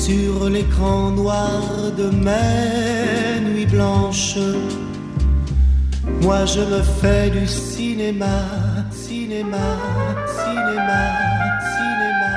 sur l'écran noir de mes nuits blanches. Moi je me fais du cinéma, cinéma, cinéma, cinéma.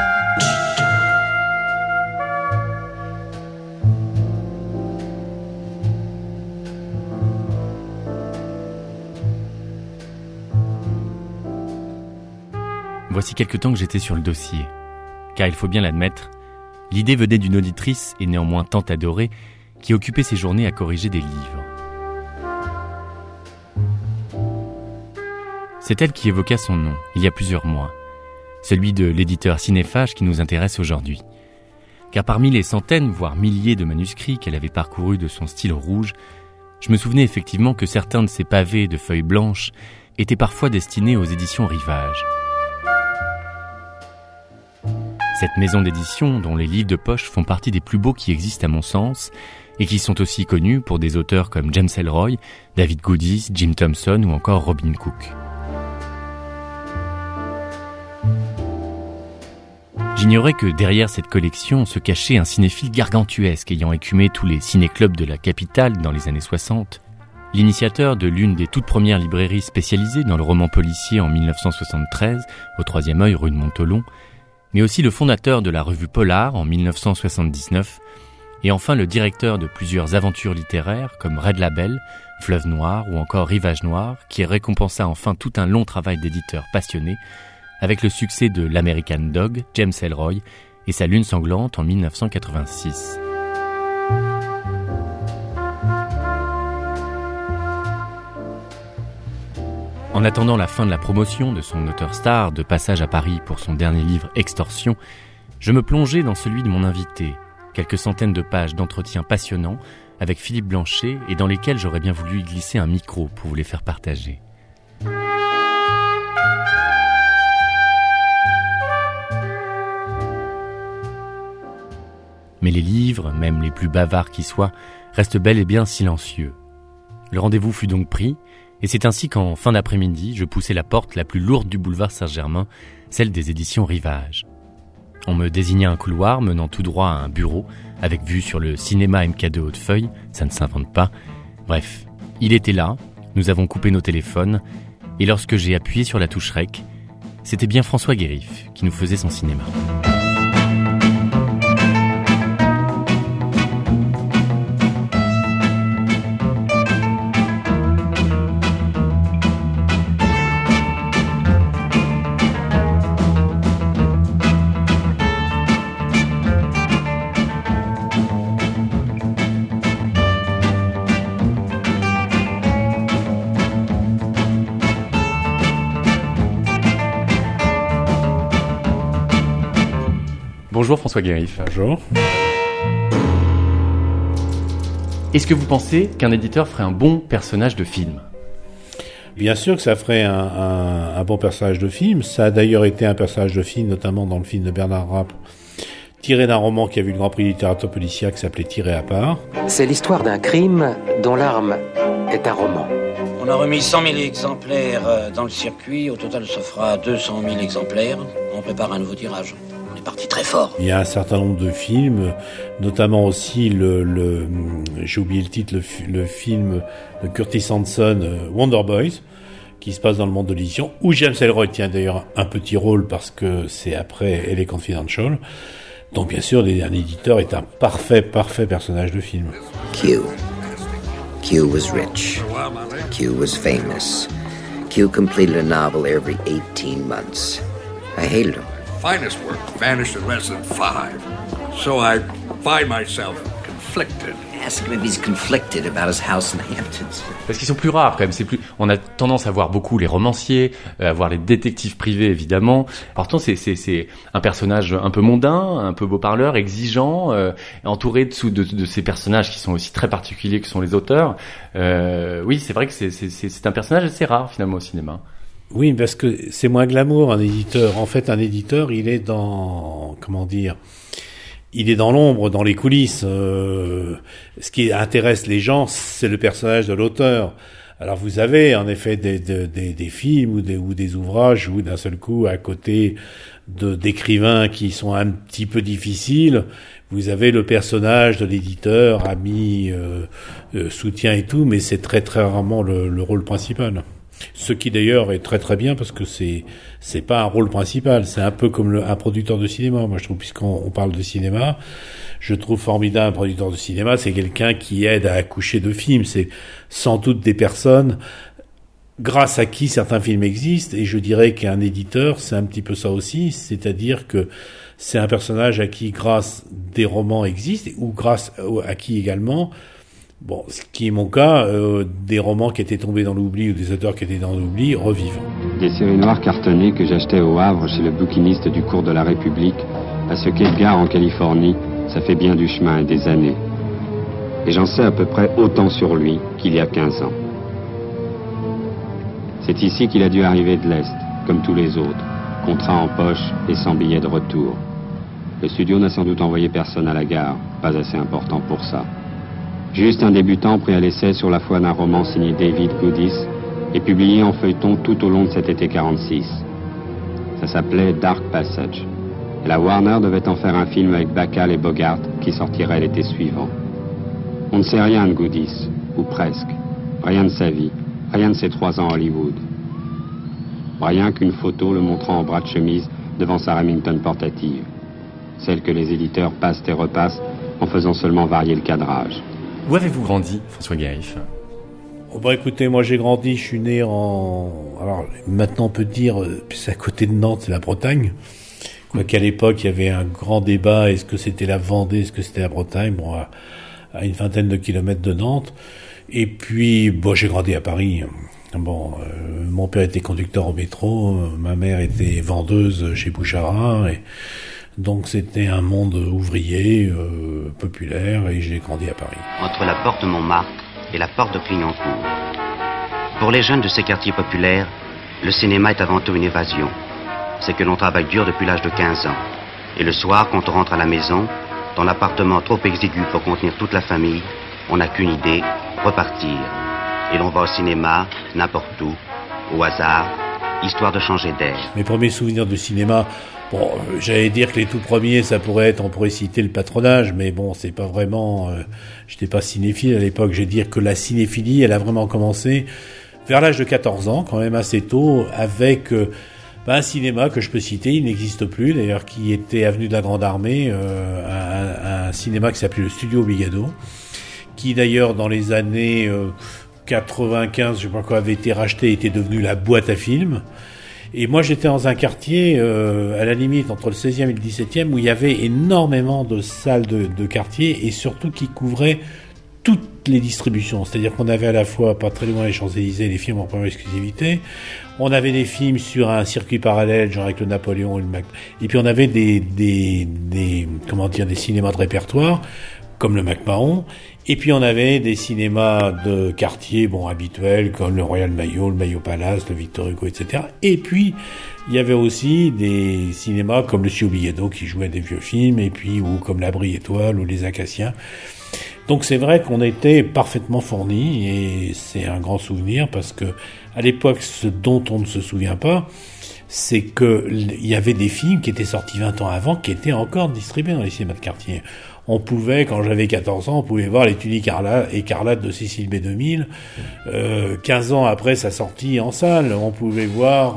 Voici quelque temps que j'étais sur le dossier. Car il faut bien l'admettre, l'idée venait d'une auditrice, et néanmoins tant adorée, qui occupait ses journées à corriger des livres. C'est elle qui évoqua son nom, il y a plusieurs mois, celui de l'éditeur Cinéphage qui nous intéresse aujourd'hui. Car parmi les centaines, voire milliers de manuscrits qu'elle avait parcourus de son stylo rouge, je me souvenais effectivement que certains de ces pavés de feuilles blanches étaient parfois destinés aux éditions Rivage. Cette maison d'édition, dont les livres de poche font partie des plus beaux qui existent à mon sens, et qui sont aussi connus pour des auteurs comme James Ellroy, David Goodis, Jim Thompson ou encore Robin Cook. J'ignorais que derrière cette collection se cachait un cinéphile gargantuesque ayant écumé tous les ciné-clubs de la capitale dans les années 60, l'initiateur de l'une des toutes premières librairies spécialisées dans le roman policier en 1973, au 3e œil rue de Montholon, mais aussi le fondateur de la revue Polar en 1979, et enfin le directeur de plusieurs aventures littéraires comme Red Label, Fleuve Noir ou encore Rivage Noir, qui récompensa enfin tout un long travail d'éditeur passionné, avec le succès de l'American Dog, James Ellroy, et sa Lune sanglante en 1986. En attendant la fin de la promotion de son auteur star de passage à Paris pour son dernier livre Extorsion, je me plongeais dans celui de mon invité, quelques centaines de pages d'entretiens passionnants avec Philippe Blanchet et dans lesquels j'aurais bien voulu y glisser un micro pour vous les faire partager. Mais les livres, même les plus bavards qui soient, restent bel et bien silencieux. Le rendez-vous fut donc pris, et c'est ainsi qu'en fin d'après-midi, je poussai la porte la plus lourde du boulevard Saint-Germain, celle des éditions Rivage. On me désigna un couloir menant tout droit à un bureau, avec vue sur le cinéma MK2 Hautefeuille, ça ne s'invente pas. Bref, il était là, nous avons coupé nos téléphones, et lorsque j'ai appuyé sur la touche REC, c'était bien François Guérif qui nous faisait son cinéma. Bonjour François Guérif. Bonjour. Est-ce que vous pensez qu'un éditeur ferait un bon personnage de film ? Bien sûr que ça ferait un bon personnage de film. Ça a d'ailleurs été un personnage de film, notamment dans le film de Bernard Rapp, tiré d'un roman qui a vu le Grand Prix de littérature policière qui s'appelait Tiré à part. C'est l'histoire d'un crime dont l'arme est un roman. On a remis 100 000 exemplaires dans le circuit. Au total, ça fera 200 000 exemplaires. On prépare un nouveau tirage. On est parti très fort. Il y a un certain nombre de films, notamment aussi j'ai oublié le titre, le film de Curtis Hanson, Wonder Boys, qui se passe dans le monde de l'édition, où James Ellroy tient d'ailleurs un petit rôle parce que c'est après LA Confidential. Donc bien sûr, un éditeur est un parfait personnage de film. Q was rich. Q was famous. Q completed a novel every 18 months. I hated him. Finest work vanished in less than 5. So I find myself conflicted. Ask him if he's conflicted about his house in the Hamptons. Parce qu'ils sont plus rares quand même. On a tendance à voir beaucoup les romanciers, à voir les détectives privés évidemment. Pourtant c'est un personnage un peu mondain, un peu beau parleur, exigeant, entouré de ces personnages qui sont aussi très particuliers que sont les auteurs. Oui, c'est vrai que c'est un personnage assez rare finalement au cinéma. Oui, parce que c'est moins glamour un éditeur. En fait, un éditeur, il est dans l'ombre, dans les coulisses. Ce qui intéresse les gens, c'est le personnage de l'auteur. Alors vous avez en effet des films ou des ouvrages où d'un seul coup, à côté d'écrivains qui sont un petit peu difficiles, vous avez le personnage de l'éditeur, ami, soutien et tout, mais c'est très très rarement le rôle principal. Ce qui d'ailleurs est très très bien parce que c'est pas un rôle principal, c'est un peu comme un producteur de cinéma. Moi je trouve, puisqu'on parle de cinéma, je trouve formidable un producteur de cinéma, c'est quelqu'un qui aide à accoucher de films. C'est sans doute des personnes grâce à qui certains films existent, et je dirais qu'un éditeur, c'est un petit peu ça aussi, c'est-à-dire que c'est un personnage à qui, grâce des romans existent, ou grâce à qui également, bon, ce qui est mon cas, des romans qui étaient tombés dans l'oubli ou des auteurs qui étaient dans l'oubli revivent. Des séries noires cartonnées que j'achetais au Havre chez le bouquiniste du cours de la République, à ce quai de gare en Californie, ça fait bien du chemin et des années. Et j'en sais à peu près autant sur lui qu'il y a 15 ans. C'est ici qu'il a dû arriver de l'Est, comme tous les autres, contrat en poche et sans billet de retour. Le studio n'a sans doute envoyé personne à la gare, pas assez important pour ça. Juste un débutant pris à l'essai sur la foi d'un roman signé David Goodis et publié en feuilleton tout au long de cet été 46. Ça s'appelait Dark Passage. Et la Warner devait en faire un film avec Bacall et Bogart qui sortirait l'été suivant. On ne sait rien de Goodis, ou presque. Rien de sa vie, rien de ses 3 ans à Hollywood. Rien qu'une photo le montrant en bras de chemise devant sa Remington portative. Celle que les éditeurs passent et repassent en faisant seulement varier le cadrage. Où avez-vous grandi, François Garif ? Oh bah écoutez, moi j'ai grandi, je suis né alors maintenant on peut dire, c'est à côté de Nantes, c'est la Bretagne. Quoiqu'à l'époque il y avait un grand débat, est-ce que c'était la Vendée, est-ce que c'était la Bretagne, bon, à une vingtaine de kilomètres de Nantes. Et puis, bon, j'ai grandi à Paris. Bon, mon père était conducteur au métro, ma mère était vendeuse chez Bouchara, et donc c'était un monde ouvrier, populaire, et j'ai grandi à Paris. Entre la porte Montmartre et la porte de Clignancourt. Pour les jeunes de ces quartiers populaires, le cinéma est avant tout une évasion. C'est que l'on travaille dur depuis l'âge de 15 ans. Et le soir, quand on rentre à la maison, dans l'appartement trop exigu pour contenir toute la famille, on n'a qu'une idée, repartir. Et l'on va au cinéma, n'importe où, au hasard, histoire de changer d'air. Mes premiers souvenirs de cinéma, bon, j'allais dire que les tout premiers, ça pourrait être, on pourrait citer Le Patronage, mais bon, c'est pas vraiment, j'étais pas cinéphile à l'époque. Je vais dire que la cinéphilie, elle a vraiment commencé vers l'âge de 14 ans, quand même assez tôt, avec un cinéma que je peux citer, il n'existe plus d'ailleurs, qui était avenue de la Grande Armée, un cinéma qui s'appelait le Studio Obligado, qui d'ailleurs dans les années 95, je sais pas quoi, avait été racheté, était devenu la boîte à films. Et moi j'étais dans un quartier à la limite entre le 16e et le 17e où il y avait énormément de salles de quartier et surtout qui couvraient toutes les distributions. C'est-à-dire qu'on avait à la fois, pas très loin les Champs-Élysées, les films en première exclusivité. On avait des films sur un circuit parallèle, genre avec le Napoléon et le Mac. Et puis on avait des cinémas de répertoire, comme le McMahon. Et puis on avait des cinémas de quartier, bon, habituels, comme le Royal Maillot, le Maillot Palace, le Victor Hugo, etc. Et puis, il y avait aussi des cinémas comme le Studio Obligado qui jouait des vieux films, et puis, ou comme l'Abri Étoile, ou les Acaciens. Donc c'est vrai qu'on était parfaitement fournis, et c'est un grand souvenir, parce que, à l'époque, ce dont on ne se souvient pas, c'est que il y avait des films qui étaient sortis 20 ans avant, qui étaient encore distribués dans les cinémas de quartier. On pouvait, quand j'avais 14 ans, on pouvait voir Les Tuniques écarlates de Cécile B2000. 15 ans après sa sortie en salle, on pouvait voir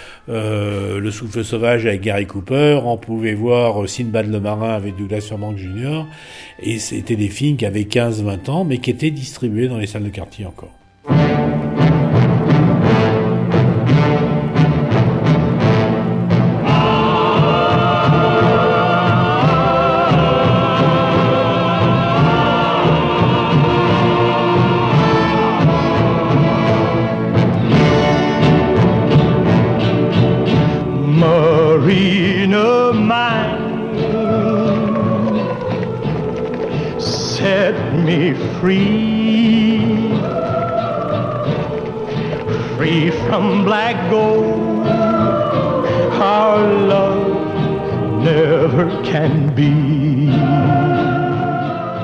Le Souffle Sauvage avec Gary Cooper, on pouvait voir Sinbad le Marin avec Douglas Fairbanks Jr. Et c'était des films qui avaient 15-20 ans, mais qui étaient distribués dans les salles de quartier encore. Free from black gold, our love never can be.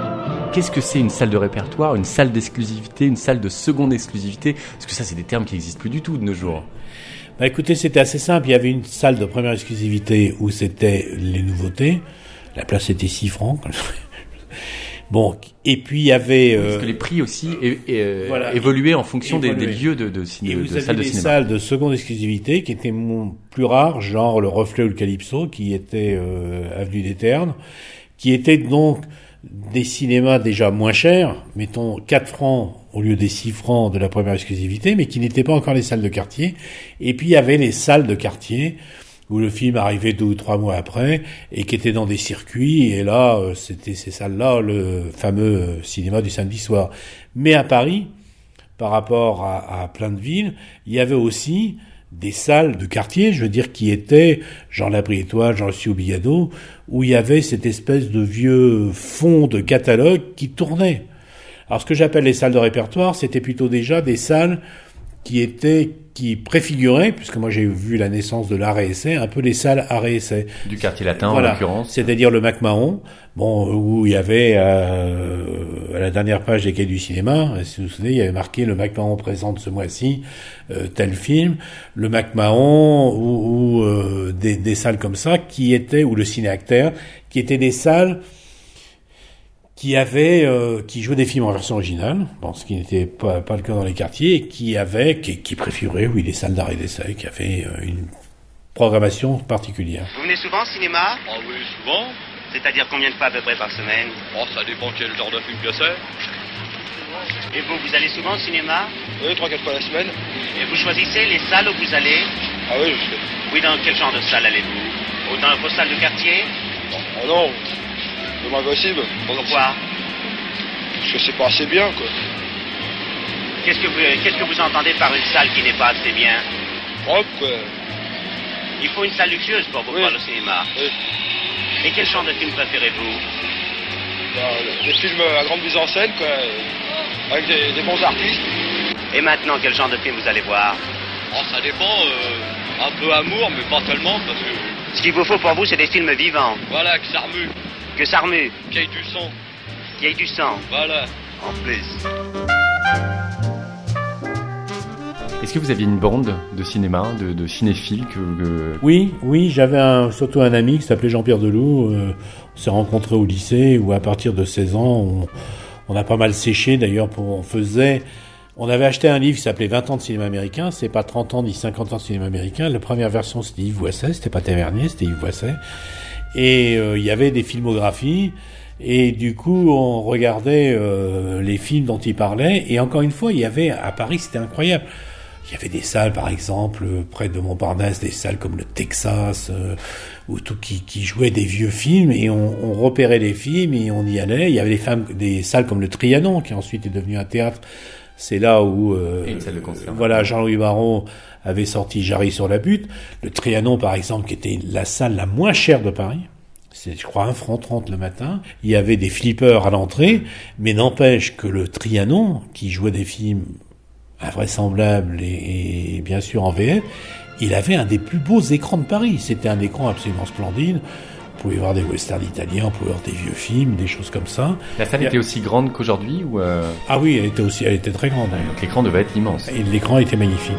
qu'est-ce que c'est une salle de répertoire, une salle d'exclusivité, une salle de seconde exclusivité? Parce que ça, c'est des termes qui n'existent plus du tout de nos jours. Bah écoutez, c'était assez simple. Il y avait une salle de première exclusivité où c'était les nouveautés. La place était 6 francs. Bon, et puis il y avait... Parce que les prix aussi évoluaient en fonction des lieux de cinéma. Et vous aviez des salles de seconde exclusivité qui étaient plus rares, genre le Reflet ou le Calypso, qui était avenue des Ternes, qui étaient donc des cinémas déjà moins chers, mettons 4 francs au lieu des 6 francs de la première exclusivité, mais qui n'étaient pas encore les salles de quartier. Et puis il y avait les salles de quartier, où le film arrivait 2 ou 3 mois après, et qui était dans des circuits, et là, c'était ces salles-là, le fameux cinéma du samedi soir. Mais à Paris, par rapport à plein de villes, il y avait aussi des salles de quartier, je veux dire, qui étaient, genre l'Abri-Étoile, genre le Ciobillado, où il y avait cette espèce de vieux fond de catalogue qui tournait. Alors ce que j'appelle les salles de répertoire, c'était plutôt déjà des salles qui préfiguraient, puisque moi j'ai vu la naissance de l'art et essai, un peu les salles art et essai. Du quartier latin, voilà. En l'occurrence. C'est-à-dire le MacMahon, où il y avait, à la dernière page des Cahiers du cinéma, si vous vous souvenez, il y avait marqué le MacMahon présente ce mois-ci, tel film. Le MacMahon, ou des salles comme ça, ou le Ciné-Acteur, qui étaient des salles qui jouaient des films en version originale, ce qui n'était pas le cas dans les quartiers, et qui préfiguraient, oui, les salles d'art et d'essai, qui avaient une programmation particulière. Vous venez souvent au cinéma? Ah oui, souvent. C'est-à-dire combien de fois à peu près par semaine? Oh, ça dépend quel genre de film que c'est. Et vous allez souvent au cinéma? Oui, 3-4 fois la semaine. Et vous choisissez les salles où vous allez? Ah oui, je sais. Oui, dans quel genre de salle allez-vous? Dans vos salles de quartier? Oh non, c'est moins possible. Pourquoi? Parce que c'est pas assez bien, quoi. Qu'est-ce que vous entendez par une salle qui n'est pas assez bien? Propre, quoi. Il faut une salle luxueuse pour vous voir le cinéma. Oui. Et quel genre de film préférez-vous? Des films à grande mise en scène, quoi. Avec des bons artistes. Et maintenant, quel genre de film vous allez voir? Oh, ça dépend. Un peu amour, mais pas tellement, parce que... Ce qu'il vous faut pour vous, c'est des films vivants. Voilà, que ça remue. Que ça remue. Qu'il y ait du son. Qu'il y ait du sang. Voilà. En plus. Est-ce que vous aviez une bande de cinéma, de cinéphiles Oui, j'avais surtout un ami qui s'appelait Jean-Pierre Deloup. On s'est rencontrés au lycée, où à partir de 16 ans, on a pas mal séché. D'ailleurs, on avait acheté un livre qui s'appelait 20 ans de cinéma américain. C'est pas 30 ans ni 50 ans de cinéma américain. La première version, c'était Yves Boisset. C'était pas Tavernier, c'était Yves Boisset. Et il y avait des filmographies. Et du coup, on regardait les films dont il parlait. Et encore une fois, il y avait, à Paris, c'était incroyable. Il y avait des salles, par exemple, près de Montparnasse, des salles comme le Texas, qui jouaient des vieux films, et on repérait les films et on y allait. Il y avait des salles comme le Trianon, qui ensuite est devenu un théâtre. C'est là où, Jean-Louis Barrault avait sorti Jarry sur la butte. Le Trianon, par exemple, qui était la salle la moins chère de Paris. C'est, je crois, 1 franc 30 le matin. Il y avait des flippers à l'entrée, mais n'empêche que le Trianon, qui jouait des films invraisemblables et bien sûr en VF, il avait un des plus beaux écrans de Paris. C'était un écran absolument splendide. Vous pouvez voir des westerns italiens, vous pouvez voir des vieux films, des choses comme ça. La salle était aussi grande qu'aujourd'hui ou Ah oui, elle était très grande. Donc l'écran devait être immense. Et l'écran était magnifique.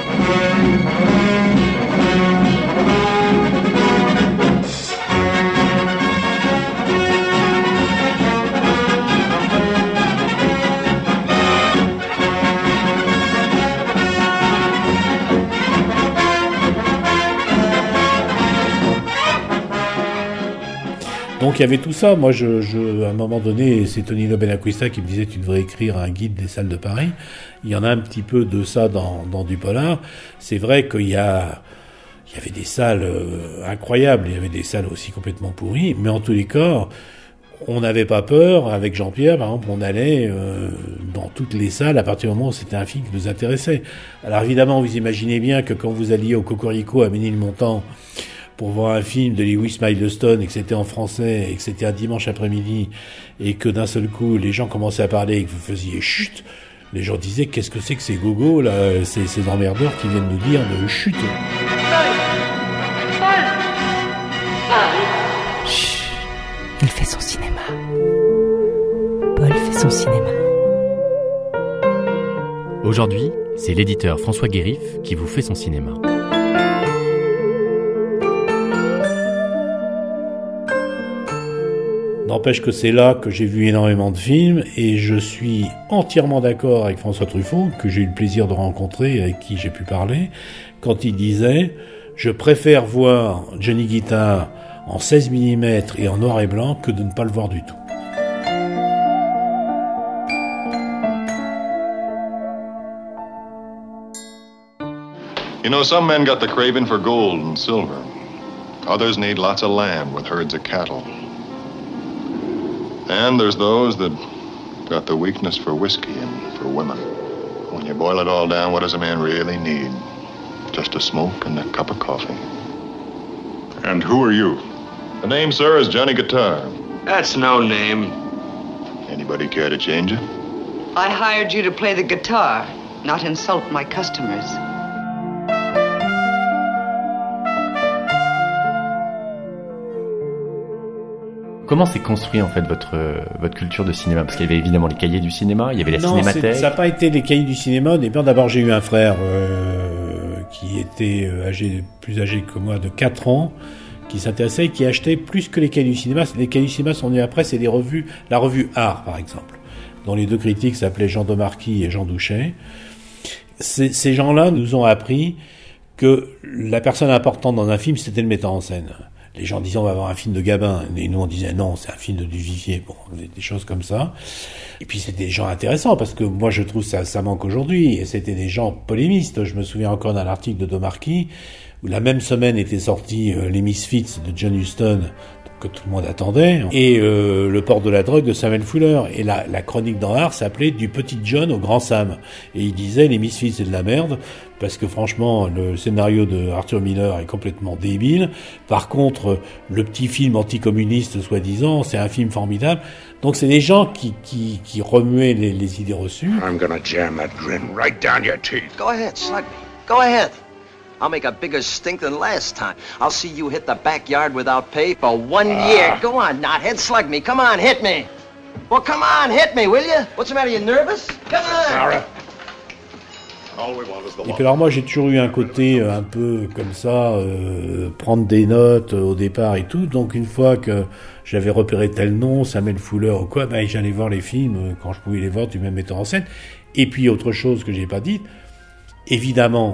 Donc il y avait tout ça. Moi, à un moment donné, c'est Tonino Benacquista qui me disait tu devrais écrire un guide des salles de Paris. Il y en a un petit peu de ça dans du polar. C'est vrai qu'il y avait des salles incroyables, il y avait des salles aussi complètement pourries, mais en tous les cas, on n'avait pas peur. Avec Jean-Pierre, par exemple, on allait dans toutes les salles à partir du moment où c'était un film qui nous intéressait. Alors évidemment, vous imaginez bien que quand vous alliez au Cocorico à Ménilmontant pour voir un film de Lewis Milestone et que c'était en français et que c'était un dimanche après-midi et que d'un seul coup les gens commençaient à parler et que vous faisiez chut, les gens disaient qu'est-ce que c'est que ces gogos là, ces emmerdeurs qui viennent nous dire de chut. Chut, il fait son cinéma. Paul son cinéma. Aujourd'hui, c'est l'éditeur François Guérif qui vous fait son cinéma. N'empêche que c'est là que j'ai vu énormément de films et je suis entièrement d'accord avec François Truffaut, que j'ai eu le plaisir de rencontrer et avec qui j'ai pu parler, quand il disait « Je préfère voir Johnny Guitar en 16 mm et en noir et blanc que de ne pas le voir du tout. » You know, some men got the craving for gold and silver. Others need lots of land with herds of cattle. And there's those that got the weakness for whiskey and for women. When you boil it all down, what does a man really need? Just a smoke and a cup of coffee. And who are you? The name, sir, is Johnny Guitar. That's no name. Anybody care to change it? I hired you to play the guitar, not insult my customers. Comment s'est construit en fait votre culture de cinéma? Parce qu'il y avait évidemment les cahiers du cinéma, il y avait la cinémathèque. Ça n'a pas été les cahiers du cinéma. Au départ, d'abord, j'ai eu un frère qui était plus âgé que moi de 4 ans, qui s'intéressait et qui achetait plus que les cahiers du cinéma. Les cahiers du cinéma sont venus après, c'est des revues, la revue Art par exemple, dont les deux critiques s'appelaient Jean Domarquis et Jean Douchet. Ces gens-là nous ont appris que la personne importante dans un film, c'était le metteur en scène. Les gens disaient on va avoir un film de Gabin, et nous on disait non, c'est un film de Duvivier, bon, des choses comme ça. Et puis c'était des gens intéressants, parce que moi je trouve ça manque aujourd'hui, et c'était des gens polémistes. Je me souviens encore d'un article de Domarquis, où la même semaine était sorti Les Misfits de John Huston, que tout le monde attendait, et Le port de la drogue de Samuel Fuller. Et la chronique dans Art s'appelait Du petit John au grand Sam. Et il disait les Misfits c'est de la merde, parce que franchement le scénario de Arthur Miller est complètement débile. Par contre le petit film anticommuniste soi-disant, c'est un film formidable. Donc c'est des gens qui remuaient les idées reçues. I'm gonna jam that grin right down your teeth. Go ahead, slug me. Go ahead. I'll make a bigger stink than last time. I'll see you hit the backyard without pay for 1 year. Go on, knothead, slug me. Come on, hit me. Well, come on, hit me, will you? What's the matter, you nervous? Come on. Sarah. Et puis alors moi j'ai toujours eu un côté un peu comme ça, prendre des notes au départ et tout. Donc une fois que j'avais repéré tel nom, Samuel Fuller ou quoi, ben j'allais voir les films quand je pouvais les voir du même metteur en scène. Et puis autre chose que j'ai pas dit, évidemment,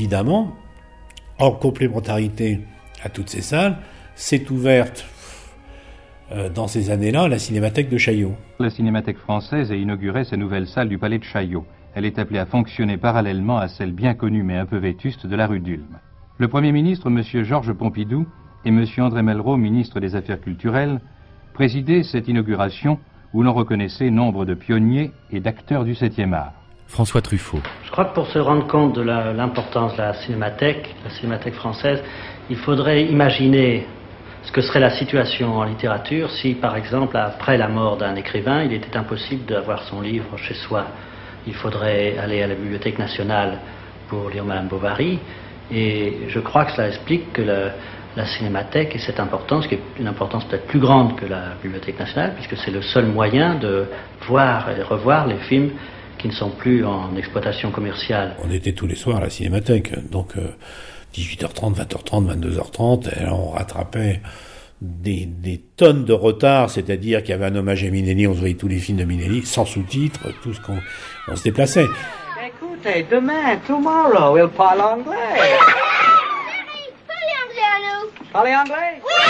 en complémentarité à toutes ces salles, s'est ouverte dans ces années-là la Cinémathèque de Chaillot. La Cinémathèque française a inauguré sa nouvelle salle du Palais de Chaillot. Elle est appelée à fonctionner parallèlement à celle bien connue mais un peu vétuste de la rue d'Ulm. Le Premier ministre, M. Georges Pompidou, et M. André Malraux, ministre des Affaires culturelles, présidaient cette inauguration où l'on reconnaissait nombre de pionniers et d'acteurs du 7e art. François Truffaut. Je crois que pour se rendre compte de l'importance de la Cinémathèque française, il faudrait imaginer ce que serait la situation en littérature si, par exemple, après la mort d'un écrivain, il était impossible d'avoir son livre chez soi. Il faudrait aller à la Bibliothèque nationale pour lire Madame Bovary, et je crois que cela explique que la Cinémathèque ait cette importance, qui est une importance peut-être plus grande que la Bibliothèque nationale, puisque c'est le seul moyen de voir et revoir les films qui ne sont plus en exploitation commerciale. On était tous les soirs à la Cinémathèque, donc 18h30, 20h30, 22h30, et on rattrapait des tonnes de retard, c'est-à-dire qu'il y avait un hommage à Minelli, on se voyait tous les films de Minelli, sans sous-titres, tout ce on se déplaçait. Écoutez, demain, tomorrow, il parle anglais. Parlez anglais à nous. Parlez anglais? Oui.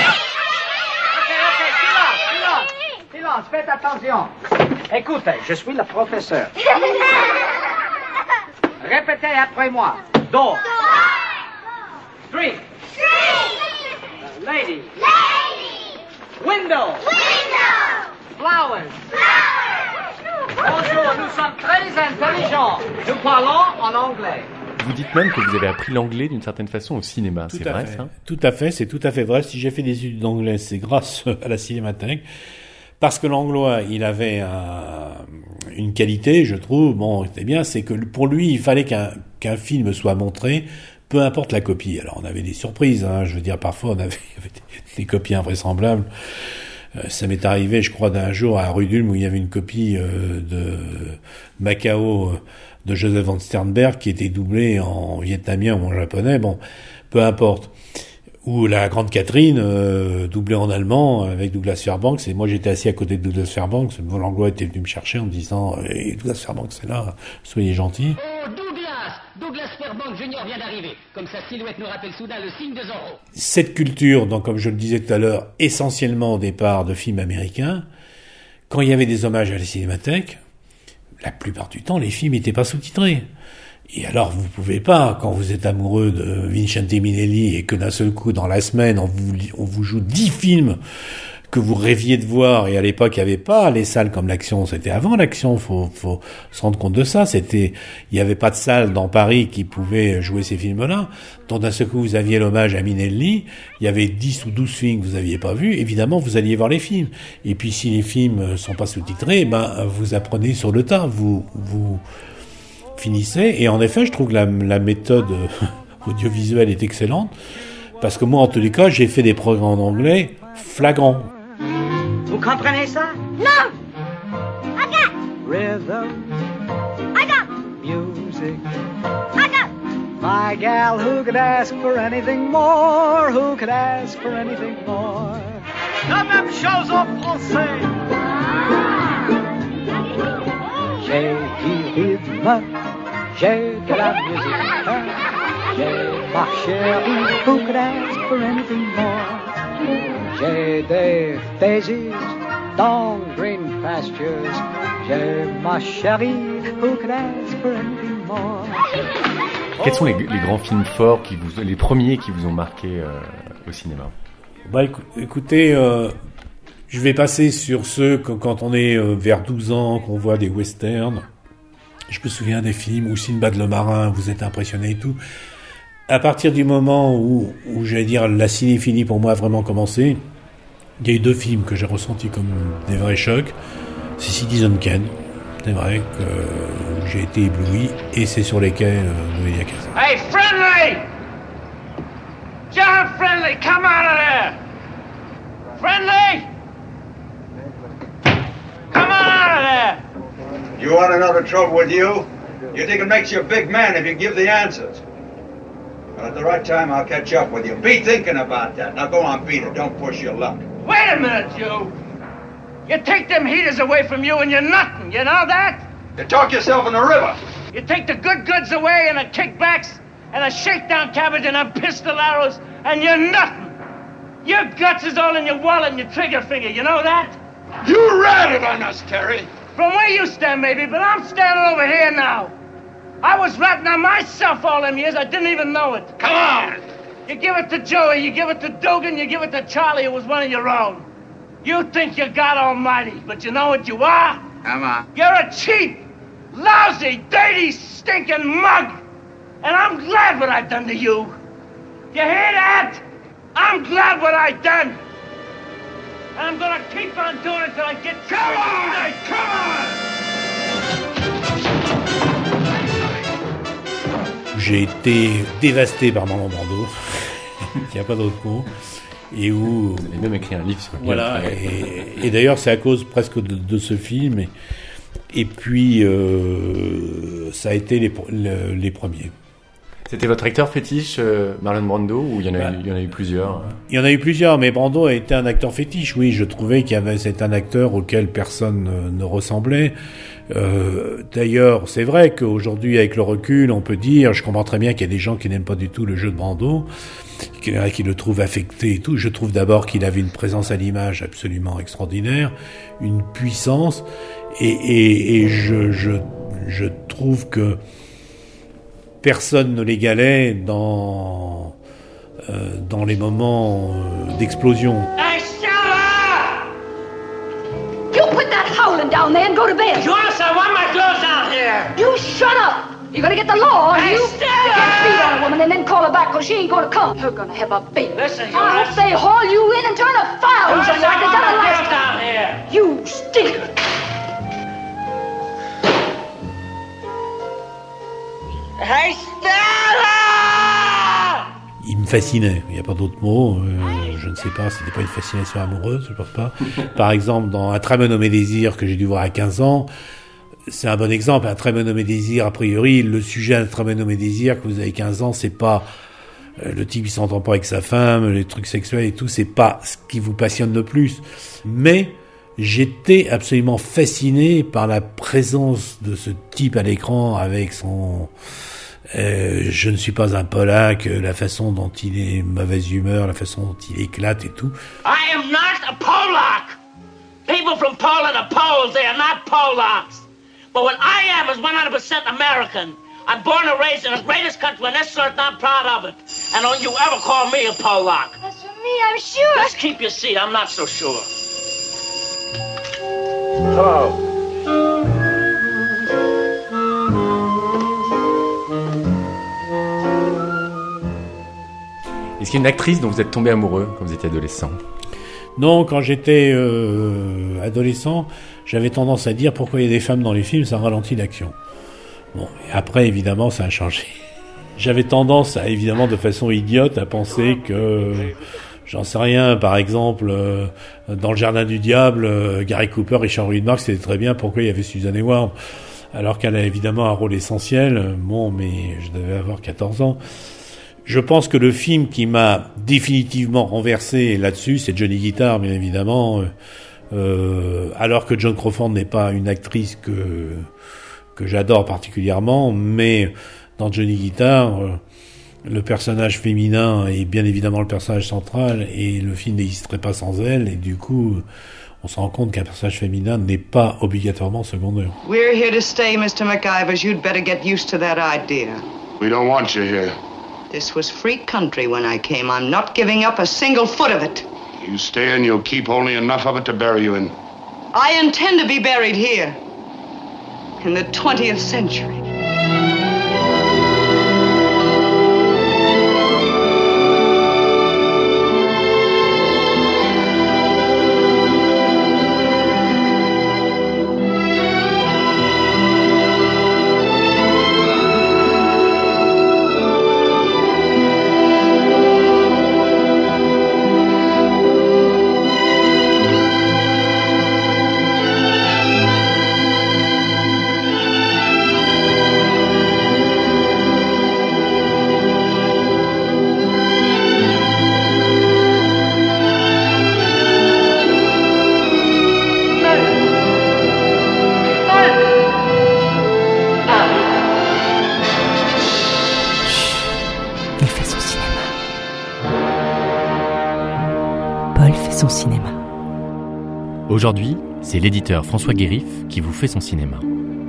Ok, silence, faites attention. Écoutez, je suis le professeur. Répétez après moi. Door. Street. Lady. Window. Flowers. Bonjour, nous sommes très intelligents. Nous parlons en anglais. Vous dites même que vous avez appris l'anglais d'une certaine façon au cinéma, c'est vrai ça? Tout à fait, c'est tout à fait vrai. Si j'ai fait des études d'anglais, c'est grâce à la Cinémathèque. Parce que l'anglois, il avait une qualité, je trouve, bon, c'était bien, c'est que pour lui, il fallait qu'un film soit montré, peu importe la copie. Alors, on avait des surprises, hein, je veux dire, parfois, on avait des copies invraisemblables. Ça m'est arrivé, je crois, d'un jour à Rue d'Ulm où il y avait une copie de Macao de Joseph von Sternberg qui était doublée en vietnamien ou en japonais, bon, peu importe. Ou La Grande Catherine, doublée en allemand avec Douglas Fairbanks, et moi j'étais assis à côté de Douglas Fairbanks, Langlois était venu me chercher en me disant Douglas Fairbanks c'est là, soyez gentil. Oh Douglas Fairbanks Junior vient d'arriver, comme sa silhouette nous rappelle soudain le signe de Zorro. Cette culture, donc comme je le disais tout à l'heure, essentiellement au départ de films américains, quand il y avait des hommages à la Cinémathèque, la plupart du temps les films n'étaient pas sous-titrés. Et alors, vous pouvez pas, quand vous êtes amoureux de Vincente Minnelli et que d'un seul coup, dans la semaine, on vous joue 10 films que vous rêviez de voir, et à l'époque, il n'y avait pas les salles comme l'Action, c'était avant l'Action, faut se rendre compte de ça, il n'y avait pas de salle dans Paris qui pouvait jouer ces films-là. Donc d'un seul coup, vous aviez l'hommage à Minnelli, il y avait 10 ou 12 films que vous n'aviez pas vus, évidemment, vous alliez voir les films. Et puis, si les films sont pas sous-titrés, vous apprenez sur le tas, vous finissez, et en effet, je trouve que la méthode audiovisuelle est excellente, parce que moi, en tous les cas, j'ai fait des programmes en anglais flagrants. Vous comprenez ça? Non! I got Rhythm. I got Music. I got My gal, who could ask for anything more? Who could ask for anything more? La même chose en français. J'ai du rythme, j'ai de la musique, j'ai ma chérie, who could ask for anything more? J'ai des daisies dans green pastures, j'ai ma chérie, who could ask for anything more? Quels sont les grands films forts les premiers qui vous ont marqué au cinéma? Écoutez, je vais passer sur ceux que quand on est vers 12 ans, qu'on voit des westerns. Je me souviens des films où Sinbad le marin, vous êtes impressionné et tout. À partir du moment où j'allais dire, la cinéphilie pour moi a vraiment commencé, il y a eu 2 films que j'ai ressentis comme des vrais chocs. C'est Citizen Kane, c'est vrai que j'ai été ébloui, et c'est sur les quais de Elia Kazan. Hey, Friendly! John Friendly, come out of there! Friendly! Come on out of there! You want to know the trouble with you? You think it makes you a big man if you give the answers. But at the right time, I'll catch up with you. Be thinking about that. Now go on, beat it. Don't push your luck. Wait a minute, you! You take them heaters away from you and you're nothing, you know that? You talk yourself in the river. You take the good goods away and the kickbacks and the shakedown cabbage and them pistol arrows and you're nothing. Your guts is all in your wallet and your trigger finger, you know that? You ratted on us, Terry. From where you stand, maybe, but I'm standing over here now. I was ratting on myself all them years, I didn't even know it. Come on! You give it to Joey, you give it to Dugan, you give it to Charlie, who was one of your own. You think you're God Almighty, but you know what you are? Come on. You're a cheap, lousy, dirty, stinking mug. And I'm glad what I've done to you. You hear that? I'm glad what I've done. And I'm gonna keep on doing it till I get... Come on! Come on! J'ai été dévasté par Marlon Brando. Il n'y a pas d'autre mot. Et où... Vous avez même écrit un livre sur le Voilà, et d'ailleurs c'est à cause presque de ce film. Et puis ça a été les premiers. C'était votre acteur fétiche, Marlon Brando, ou il y en a eu plusieurs? Il y en a eu plusieurs, mais Brando a été un acteur fétiche, oui. Je trouvais c'est un acteur auquel personne ne ressemblait. D'ailleurs, c'est vrai qu'aujourd'hui, avec le recul, on peut dire, je comprends très bien qu'il y a des gens qui n'aiment pas du tout le jeu de Brando, qui le trouvent affecté et tout. Je trouve d'abord qu'il avait une présence à l'image absolument extraordinaire, une puissance, et je trouve que personne ne l'égalait dans les moments d'explosion. Hey, shut up! You put that howling down there and go to bed. Joyce, I want my clothes out here. You shut up. You're gonna get the law on Hey, you. stop! You can't beat on a woman and then call her back because she ain't gonna come. You're gonna have a baby. Listen, I hope they haul you in and turn a fire on Joyce, you like I they want done my the last clothes time. out here. You stinker. Hey, Stella! Il me fascinait, il n'y a pas d'autre mot. je ne sais pas, c'était pas une fascination amoureuse, je pense pas. Par exemple, dans Un très bon nommé désir que j'ai dû voir à 15 ans, c'est un bon exemple. Un très bon nommé désir, a priori, le sujet d'un très bon nommé désir, que vous avez 15 ans, c'est pas le type qui s'entend pas avec sa femme, les trucs sexuels et tout, c'est pas ce qui vous passionne le plus. Mais j'étais absolument fasciné par la présence de ce type à l'écran avec son je ne suis pas un Polac, la façon dont il est mauvaise humeur, la façon dont il éclate et tout. I am not a Polak. People from Poland are Poles. They are not Polacks. But what I am is 100% American. I'm born and raised in the greatest country, and that's certain I'm proud of it. And don't you ever call me a Polak. As for me, I'm sure. Just keep your seat. I'm not so sure. Hello. Est-ce qu'il y a une actrice dont vous êtes tombé amoureux quand vous étiez adolescent? Non, quand j'étais adolescent, j'avais tendance à dire pourquoi il y a des femmes dans les films, ça ralentit l'action. Bon, et après, évidemment, ça a changé. J'avais tendance à, évidemment, de façon idiote, à penser que, j'en sais rien, par exemple, dans Le Jardin du Diable, Gary Cooper, Richard Widmark, c'était très bien pourquoi il y avait Susan Hayward. Alors qu'elle a évidemment un rôle essentiel. Bon, mais je devais avoir 14 ans. Je pense que le film qui m'a définitivement renversé là-dessus, c'est Johnny Guitar, bien évidemment. Alors que Joan Crawford n'est pas une actrice que j'adore particulièrement, mais dans Johnny Guitar, le personnage féminin est bien évidemment le personnage central, et le film n'existerait pas sans elle, et du coup, on se rend compte qu'un personnage féminin n'est pas obligatoirement secondaire. We're here to stay, Mr. McIvers. You'd better get used to that idea. We don't want you here. This was free country when I came. I'm not giving up a single foot of it. You stay and you'll keep only enough of it to bury you in. I intend to be buried here, in the 20th century. Son cinéma. Aujourd'hui, c'est l'éditeur François Guérif qui vous fait son cinéma.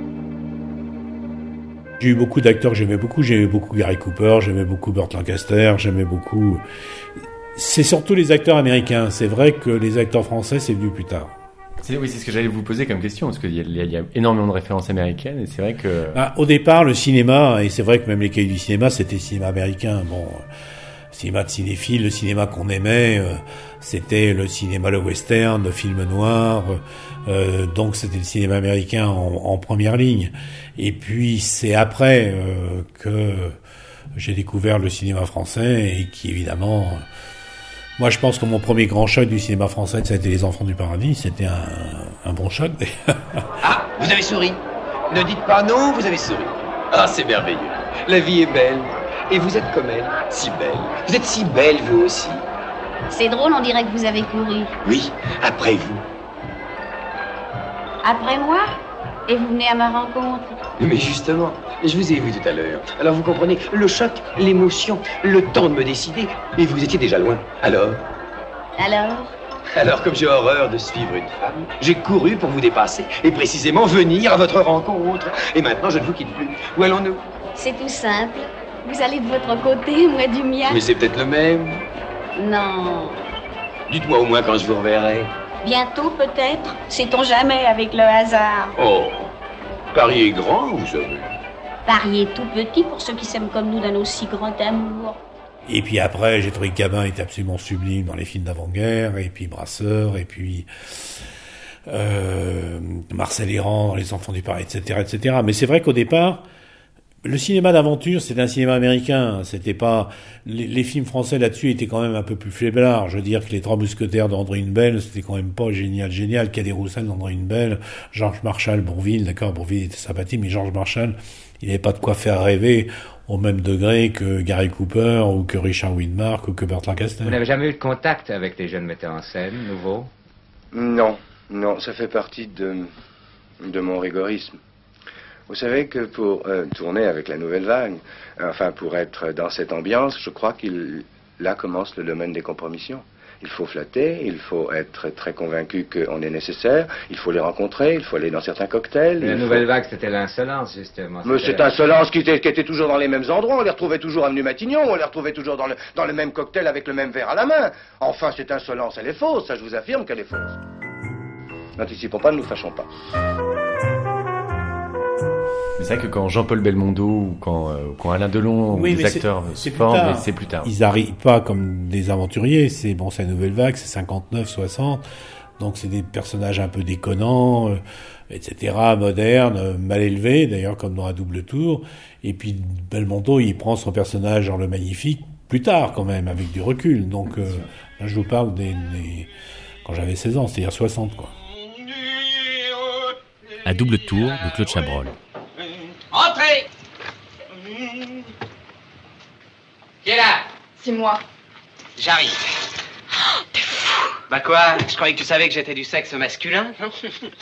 J'ai eu beaucoup d'acteurs que j'aimais beaucoup. J'aimais beaucoup Gary Cooper, j'aimais beaucoup Burt Lancaster, j'aimais beaucoup... C'est surtout les acteurs américains. C'est vrai que les acteurs français, c'est venu plus tard. Oui, c'est ce que j'allais vous poser comme question, parce qu'il y a énormément de références américaines, et c'est vrai que... Au départ, le cinéma, et c'est vrai que même les cahiers du cinéma, c'était le cinéma américain. Bon... cinéma de cinéphile, le cinéma qu'on aimait, c'était le cinéma, le western, le film noir, donc c'était le cinéma américain en première ligne. Et puis c'est après que j'ai découvert le cinéma français, et qui évidemment... moi je pense que mon premier grand choc du cinéma français, ça a été Les Enfants du Paradis, c'était un bon choc. Ah, vous avez souri. Ne dites pas non, vous avez souri. Ah, c'est merveilleux. La vie est belle. Et vous êtes comme elle, si belle. Vous êtes si belle, vous aussi. C'est drôle, on dirait que vous avez couru. Oui, après vous. Après moi? Et vous venez à ma rencontre? Mais justement, je vous ai vu tout à l'heure. Alors vous comprenez, le choc, l'émotion, le temps de me décider. Et vous étiez déjà loin. Alors? Alors, comme j'ai horreur de suivre une femme, j'ai couru pour vous dépasser et précisément venir à votre rencontre. Et maintenant, je ne vous quitte plus. Où allons-nous? C'est tout simple. Vous allez de votre côté, moi du mien. Mais c'est peut-être le même. Non. Dites-moi au moins quand je vous reverrai. Bientôt, peut-être. Sait-on jamais avec le hasard. Oh, Paris est grand, vous savez. Paris est tout petit pour ceux qui s'aiment comme nous d'un aussi grand amour. Et puis après, j'ai trouvé que Gabin était absolument sublime dans les films d'avant-guerre, et puis Brasseur, et puis Marcel Hérand dans Les Enfants du Paradis, etc., etc. Mais c'est vrai qu'au départ, Le cinéma d'aventure, c'est un cinéma américain. C'était pas les films français là-dessus étaient quand même un peu plus faiblards. Je veux dire que les Trois Mousquetaires d'André Bell, c'était quand même pas génial. Cadet Roussel d'André Bell, Georges Marshall, Bourvil, d'accord, Bourvil était sympathique, mais Georges Marshall, il n'avait pas de quoi faire rêver au même degré que Gary Cooper ou que Richard Widmark ou que Burt Lancaster. Vous n'avez jamais eu de contact avec les jeunes metteurs en scène nouveaux? Non, ça fait partie de mon rigorisme. Vous savez que pour tourner avec la nouvelle vague, enfin pour être dans cette ambiance, je crois là commence le domaine des compromissions. Il faut flatter, il faut être très convaincu qu'on est nécessaire, il faut les rencontrer, il faut aller dans certains cocktails. La nouvelle vague, c'était l'insolence, justement. Mais cette insolence qui était toujours dans les mêmes endroits, on les retrouvait toujours avenue Matignon, on les retrouvait toujours dans le même cocktail avec le même verre à la main. Enfin, cette insolence, elle est fausse, ça je vous affirme qu'elle est fausse. N'anticipons pas, ne nous fâchons pas. C'est vrai que quand Jean-Paul Belmondo ou quand Alain Delon ou des acteurs se forment, mais c'est plus tard. Ils arrivent pas comme des aventuriers, c'est la nouvelle vague, c'est 59, 60, donc c'est des personnages un peu déconnants, etc., modernes, mal élevés, d'ailleurs comme dans Un double tour, et puis Belmondo, il prend son personnage dans Le Magnifique plus tard quand même, avec du recul, donc là je vous parle quand j'avais 16 ans, c'est-à-dire 60, quoi. Un double tour de Claude Chabrol. Entrez! Qui est là? C'est moi. J'arrive. Oh, t'es fou! Bah quoi? Je croyais que tu savais que j'étais du sexe masculin, non?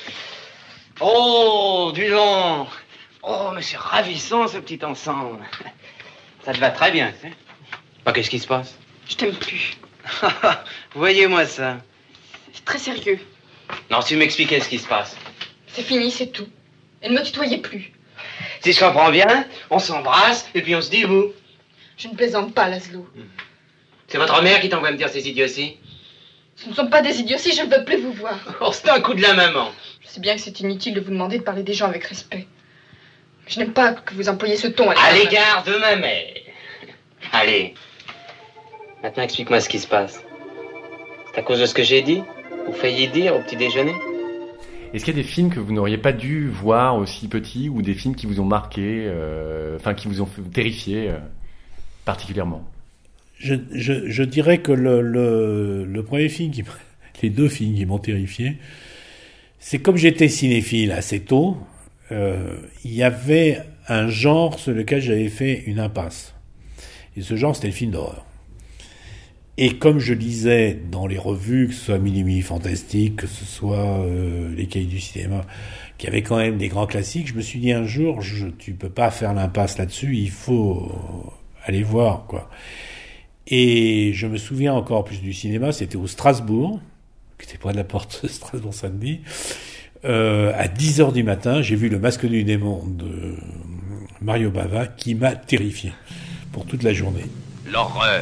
Oh, dis donc! Oh, mais c'est ravissant ce petit ensemble. Ça te va très bien, tu sais. Bah, qu'est-ce qui se passe? Je t'aime plus. Voyez-moi ça. C'est très sérieux. Non, si tu m'expliquais ce qui se passe. C'est fini, c'est tout. Et ne me tutoyez plus. Si je comprends bien, on s'embrasse et puis on se dit vous. Je ne plaisante pas, Laszlo. C'est votre mère qui t'envoie me dire ces idioties? Ce ne sont pas des idioties, je ne veux plus vous voir. Oh, c'est un coup de la maman. Je sais bien que c'est inutile de vous demander de parler des gens avec respect. Mais je n'aime pas que vous employiez ce ton à l'égard de ma mère. Allez. Maintenant, explique-moi ce qui se passe. C'est à cause de ce que j'ai dit? Ou failli dire au petit déjeuner? Est-ce qu'il y a des films que vous n'auriez pas dû voir aussi petits, ou des films qui vous ont marqué, qui vous ont terrifié particulièrement? Je dirais que le premier film, les deux films qui m'ont terrifié, c'est comme j'étais cinéphile assez tôt, il y avait un genre sur lequel j'avais fait une impasse. Et ce genre, c'était le film d'horreur. Et comme je lisais dans les revues, que ce soit Mini Fantastique, que ce soit les Cahiers du cinéma, qui avaient quand même des grands classiques, je me suis dit un jour, tu peux pas faire l'impasse là-dessus, il faut aller voir, quoi. Et je me souviens encore plus du cinéma, c'était au Strasbourg, qui était près de la porte de Strasbourg-Samedi, à 10h du matin, j'ai vu Le Masque du démon de Mario Bava, qui m'a terrifié pour toute la journée. L'horreur.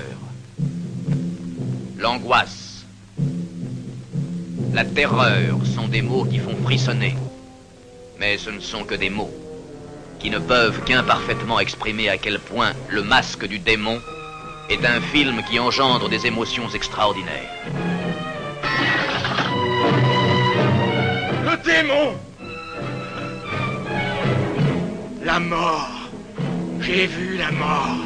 L'angoisse, la terreur sont des mots qui font frissonner. Mais ce ne sont que des mots qui ne peuvent qu'imparfaitement exprimer à quel point Le Masque du démon est un film qui engendre des émotions extraordinaires. Le démon! La mort! J'ai vu la mort!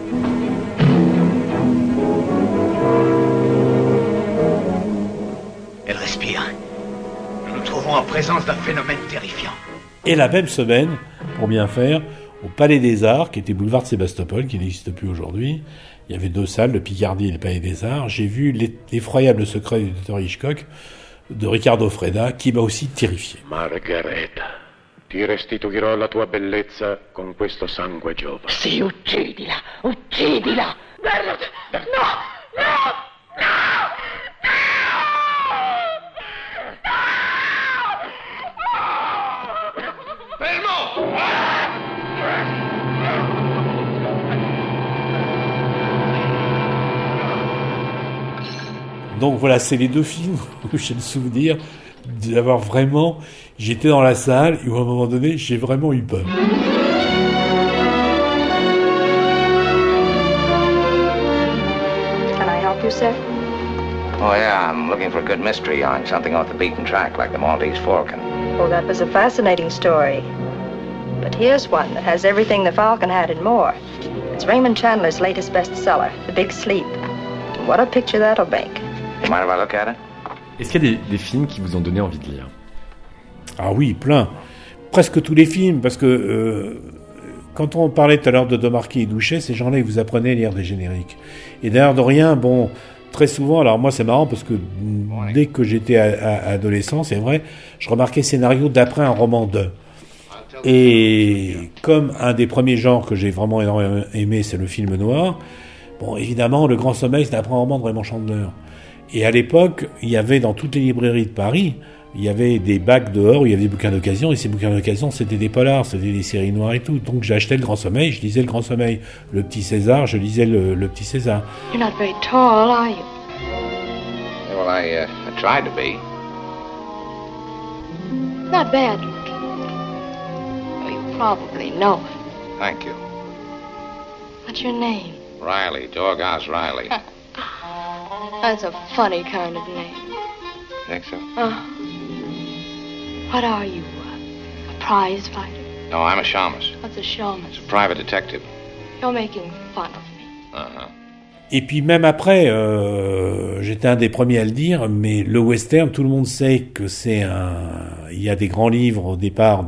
Elle respire. Nous nous trouvons en présence d'un phénomène terrifiant. Et la même semaine, pour bien faire, au Palais des Arts, qui était boulevard de Sébastopol, qui n'existe plus aujourd'hui, il y avait deux salles, le Picardie et le Palais des Arts, j'ai vu l'effroyable secret du docteur Hitchcock, de Riccardo Freda, qui m'a aussi terrifié. Margareta, ti restituirò la tua bellezza con questo sangue giovane. Sì, uccidila! Uccidila! No! No! No! Donc voilà, c'est les deux films où j'ai le souvenir d'avoir vraiment... J'étais dans la salle et à un moment donné, j'ai vraiment eu peur. Can I help you, sir? Oh, yeah, I'm looking for a good mystery on something off the beaten track, like the Maltese Falcon. Oh, that was a fascinating story. But here's one that has everything the Falcon had and more. It's Raymond Chandler's latest bestseller, The Big Sleep. And what a picture that'll make. You mind if I look at it? Est-ce qu'il y a des films qui vous ont donné envie de lire? Ah oui, plein. Presque tous les films, parce que quand on parlait tout à l'heure de Demarquis et Douchet, ces gens-là, ils vous apprenaient à lire des génériques. Et d'ailleurs de rien, bon, très souvent, alors moi c'est marrant parce que dès que j'étais adolescent, c'est vrai, je remarquais scénario d'après un roman de. Et comme un des premiers genres que j'ai vraiment énormément aimé, c'est le film noir, bon, évidemment, Le Grand Sommeil, c'est d'après un roman de Raymond Chandler. Et à l'époque, il y avait dans toutes les librairies de Paris, il y avait des bacs dehors où il y avait des bouquins d'occasion, et ces bouquins d'occasion, c'était des polars, c'était des séries noires et tout. Donc j'ai acheté Le Grand Sommeil, je lisais Le Grand Sommeil. Le Petit César, je lisais le Petit César. You're not very tall, are you? Well, I tried to be. Not bad looking. Oh, you probably know it. Thank you. What's your name? Riley, Dorgas Riley. That's a funny kind of name. Think so? What are you, a prize fighter? No, I'm a shamus. What's a shamus? It's a private detective. You're making fun of me. Uh-huh. Et puis même après, j'étais un des premiers à le dire, mais le western, tout le monde sait que il y a des grands livres au départ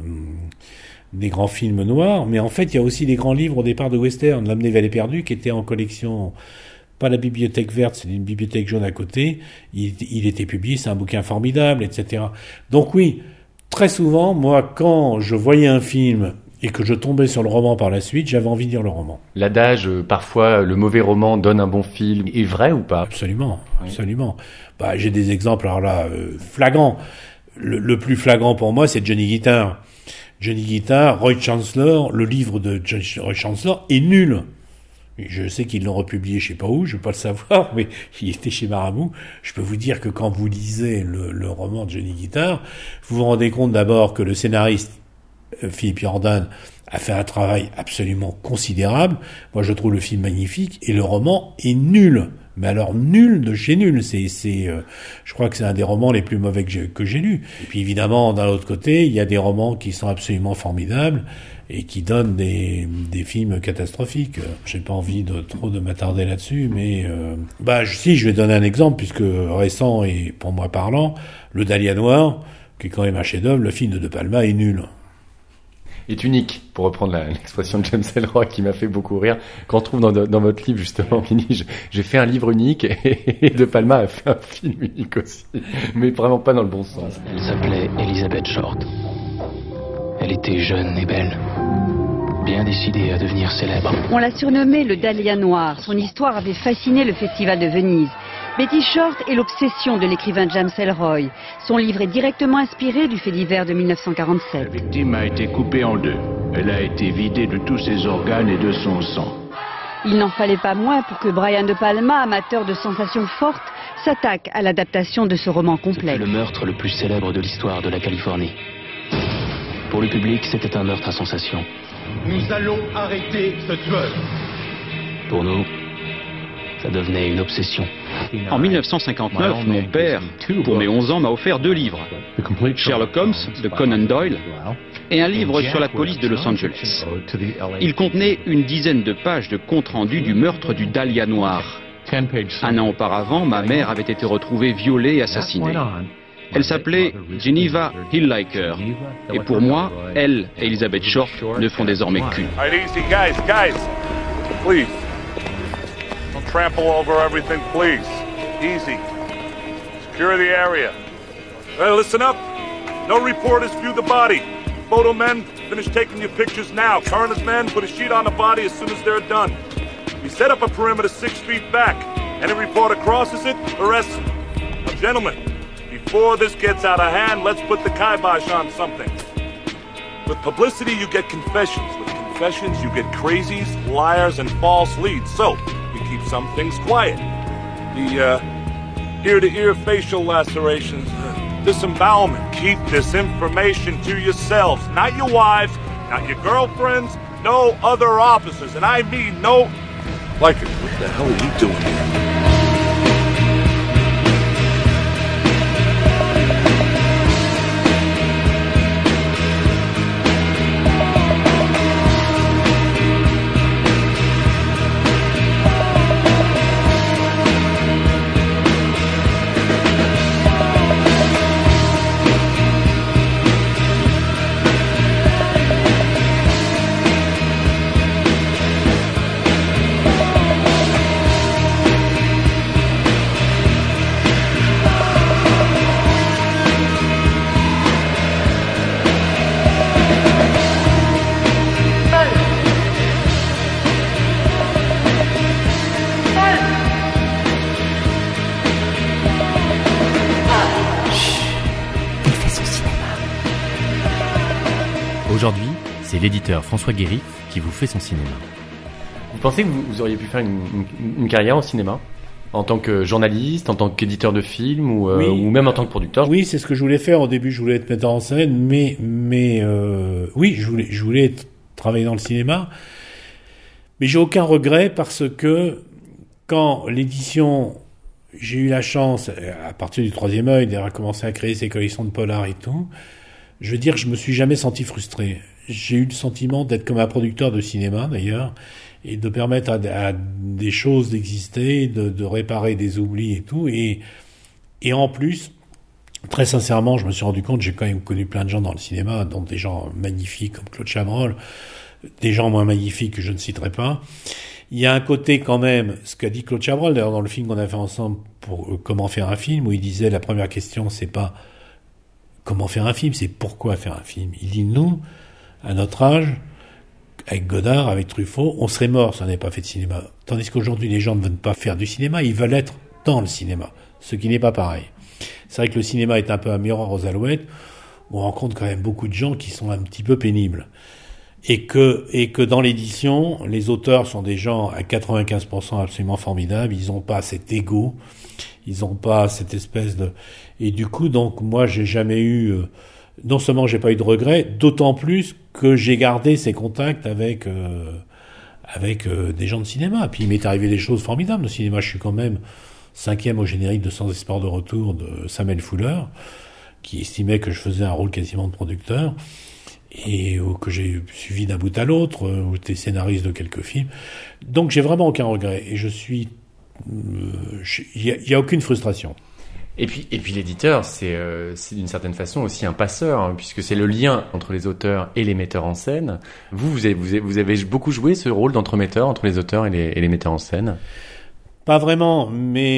des grands films noirs, mais en fait, il y a aussi des grands livres au départ de western. L'Homme des Vallées Perdues, qui était en collection, pas la bibliothèque verte, c'est une bibliothèque jaune à côté. Il était publié, c'est un bouquin formidable, etc. Donc oui, très souvent, moi, quand je voyais un film et que je tombais sur le roman par la suite, j'avais envie de lire le roman. L'adage, parfois, le mauvais roman donne un bon film, est vrai ou pas? Absolument, absolument. Bah, j'ai des exemples, alors là, flagrants. Le plus flagrant pour moi, c'est Johnny Guitar. Johnny Guitar, Roy Chancellor, le livre de Roy Chancellor est nul. Je sais qu'ils l'ont republié je sais pas où, je veux pas le savoir, mais il était chez Marabout. Je peux vous dire que quand vous lisez le roman de Johnny Guitar, vous vous rendez compte d'abord que le scénariste Philippe Jordan a fait un travail absolument considérable. Moi, je trouve le film magnifique et le roman est nul. Mais alors nul de chez nul. Je crois que c'est un des romans les plus mauvais que j'ai lus. Et puis évidemment, d'un autre côté, il y a des romans qui sont absolument formidables et qui donnent des films catastrophiques. J'ai pas envie de m'attarder là-dessus, mais si, je vais donner un exemple puisque récent et pour moi parlant, Le Dahlia Noir, qui est quand même un chef-d'œuvre. Le film de De Palma est nul. Est unique, pour reprendre l'expression de James Ellroy qui m'a fait beaucoup rire. Quand on trouve dans votre livre, justement, Vinny, j'ai fait un livre unique et De Palma a fait un film unique aussi. Mais vraiment pas dans le bon sens. Elle s'appelait Elizabeth Short. Elle était jeune et belle. Bien décidée à devenir célèbre. On l'a surnommée le Dahlia Noir. Son histoire avait fasciné le Festival de Venise. Betty Short est l'obsession de l'écrivain James Ellroy. Son livre est directement inspiré du fait divers de 1947. La victime a été coupée en deux. Elle a été vidée de tous ses organes et de son sang. Il n'en fallait pas moins pour que Brian De Palma, amateur de sensations fortes, s'attaque à l'adaptation de ce roman complet. C'est le meurtre le plus célèbre de l'histoire de la Californie. Pour le public, c'était un meurtre à sensation. Nous allons arrêter ce tueur. Pour nous, ça devenait une obsession. En 1959, mon père, pour mes 11 ans, m'a offert 2 livres. Sherlock Holmes, de Conan Doyle, et un livre sur la police de Los Angeles. Il contenait une dizaine de pages de compte-rendu du meurtre du Dahlia Noir. Un an auparavant, ma mère avait été retrouvée violée et assassinée. Elle s'appelait Geneva Hillliker. Et pour moi, elle et Elizabeth Short ne font désormais qu'une. All right, easy, guys, please. Don't trample over everything, please. Easy. Secure the area. All right, listen up. No reporters view the body. Photo men, finish taking your pictures now. Coroner's men, put a sheet on the body as soon as they're done. We set up a perimeter 6 feet back. Any reporter crosses it, arrest him. Now, gentlemen, before this gets out of hand, let's put the kibosh on something. With publicity, you get confessions. With confessions, you get crazies, liars, and false leads. So, we keep some things quiet. The ear-to-ear facial lacerations, disembowelment. Keep this information to yourselves, not your wives, not your girlfriends, no other officers, and I mean no... Like, what the hell are you doing here? Aujourd'hui, c'est l'éditeur François Guéry qui vous fait son cinéma. Vous pensez que vous auriez pu faire une carrière au cinéma ? En tant que journaliste, en tant qu'éditeur de films ou même en tant que producteur? Oui, c'est ce que je voulais faire. Au début, je voulais être metteur en scène, mais oui, je voulais travailler dans le cinéma. Mais j'ai aucun regret parce que quand l'édition, j'ai eu la chance, à partir du Troisième œil, d'avoir commencé à créer ces collections de polars et tout, je veux dire que je me suis jamais senti frustré. J'ai eu le sentiment d'être comme un producteur de cinéma, d'ailleurs, et de permettre à des choses d'exister, de réparer des oublis et tout. Et en plus, très sincèrement, je me suis rendu compte, j'ai quand même connu plein de gens dans le cinéma, dont des gens magnifiques comme Claude Chabrol, des gens moins magnifiques que je ne citerai pas. Il y a un côté quand même, ce qu'a dit Claude Chabrol, d'ailleurs dans le film qu'on a fait ensemble pour Comment faire un film, où il disait la première question, c'est pas comment faire un film, c'est pourquoi faire un film. Il dit nous, à notre âge, avec Godard, avec Truffaut, on serait mort si on n'avait pas fait de cinéma. Tandis qu'aujourd'hui, les gens ne veulent pas faire du cinéma, ils veulent être dans le cinéma, ce qui n'est pas pareil. C'est vrai que le cinéma est un peu un miroir aux alouettes, où on rencontre quand même beaucoup de gens qui sont un petit peu pénibles. Et que dans l'édition, les auteurs sont des gens à 95% absolument formidables, ils n'ont pas cet ego, ils n'ont pas cette espèce de... Et du coup, donc, moi, j'ai jamais eu... Non seulement j'ai pas eu de regrets, d'autant plus que j'ai gardé ces contacts avec des gens de cinéma. Puis il m'est arrivé des choses formidables au cinéma. Je suis quand même 5e au générique de Sans espoir de retour de Samuel Fuller, qui estimait que je faisais un rôle quasiment de producteur, et que j'ai suivi d'un bout à l'autre, où j'étais scénariste de quelques films. Donc j'ai vraiment aucun regret. Et je suis... Il y a aucune frustration. Et puis l'éditeur, c'est d'une certaine façon aussi un passeur, hein, puisque c'est le lien entre les auteurs et les metteurs en scène. Vous avez beaucoup joué ce rôle d'entremetteur entre les auteurs et les metteurs en scène. Pas vraiment,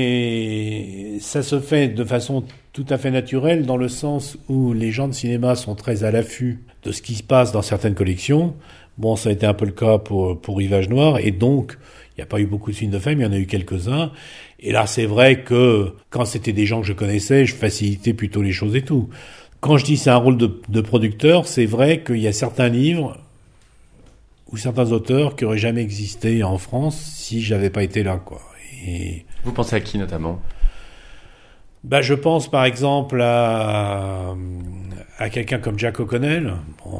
mais ça se fait de façon tout à fait naturelle, dans le sens où les gens de cinéma sont très à l'affût de ce qui se passe dans certaines collections. Bon, ça a été un peu le cas pour Rivage Noir, et donc il n'y a pas eu beaucoup de films de femmes, il y en a eu quelques-uns. Et là, c'est vrai que quand c'était des gens que je connaissais, je facilitais plutôt les choses et tout. Quand je dis c'est un rôle de producteur, c'est vrai qu'il y a certains livres ou certains auteurs qui auraient jamais existé en France si j'avais pas été là, quoi. Et vous pensez à qui notamment ? Je pense par exemple à quelqu'un comme Jack O'Connell,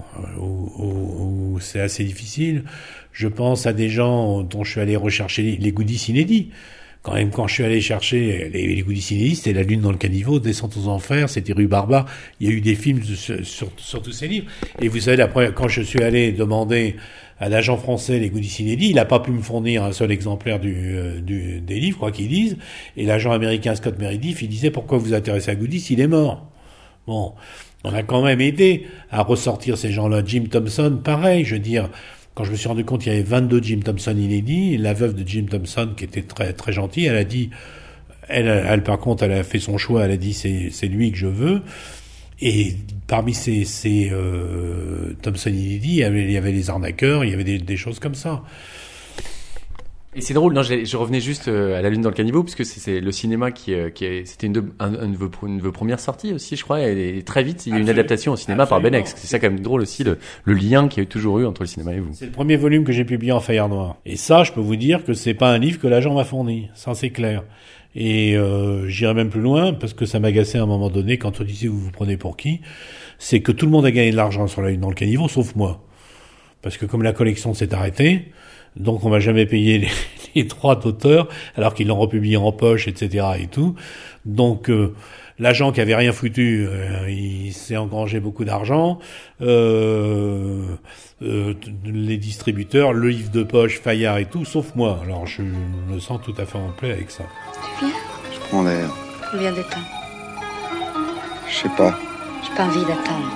où c'est assez difficile. Je pense à des gens dont je suis allé rechercher les goodies inédits. Quand même, quand je suis allé chercher les goodies inédits, c'était La Lune dans le caniveau, Descente aux enfers, c'était Rue Barbare. Il y a eu des films sur tous ces livres. Et vous savez, quand je suis allé demander à l'agent français les goodies inédits, il n'a pas pu me fournir un seul exemplaire des livres, quoi qu'ils disent. Et l'agent américain Scott Meredith, il disait pourquoi vous vous intéressez à goodies, il est mort. Bon, on a quand même aidé à ressortir ces gens-là. Jim Thompson, pareil, je veux dire. Quand je me suis rendu compte qu'il y avait 22 Jim Thompson inédits, la veuve de Jim Thompson, qui était très très gentille, elle a dit, elle par contre, elle a fait son choix, elle a dit c'est lui que je veux. Et parmi ces Thompson inédits, il y avait les arnaqueurs, il y avait des choses comme ça. Et c'est drôle, non, je revenais juste à La Lune dans le caniveau, puisque c'est le cinéma c'était une de vos premières sorties aussi, je crois, et très vite, il y a eu une adaptation au cinéma par Benex. C'est ça quand même drôle aussi, le lien qu'il y a toujours eu entre le cinéma et vous. C'est le premier volume que j'ai publié en Feuillard Noir. Et ça, je peux vous dire que c'est pas un livre que l'agent m'a fourni. Ça, c'est clair. Et j'irai même plus loin, parce que ça m'agaçait à un moment donné, quand on disait vous prenez pour qui, c'est que tout le monde a gagné de l'argent sur La Lune dans le caniveau, sauf moi. Parce que comme la collection s'est arrêtée, donc on m'a jamais payé les droits d'auteur, alors qu'ils l'ont republié en poche, etc. et tout. Donc l'agent qui avait rien foutu, il s'est engrangé beaucoup d'argent. Les distributeurs, le livre de poche, Fayard et tout, sauf moi. Alors je me sens tout à fait en paix avec ça. Tu viens ? Je prends l'air. Combien de temps ? Je sais pas. J'ai pas envie d'attendre.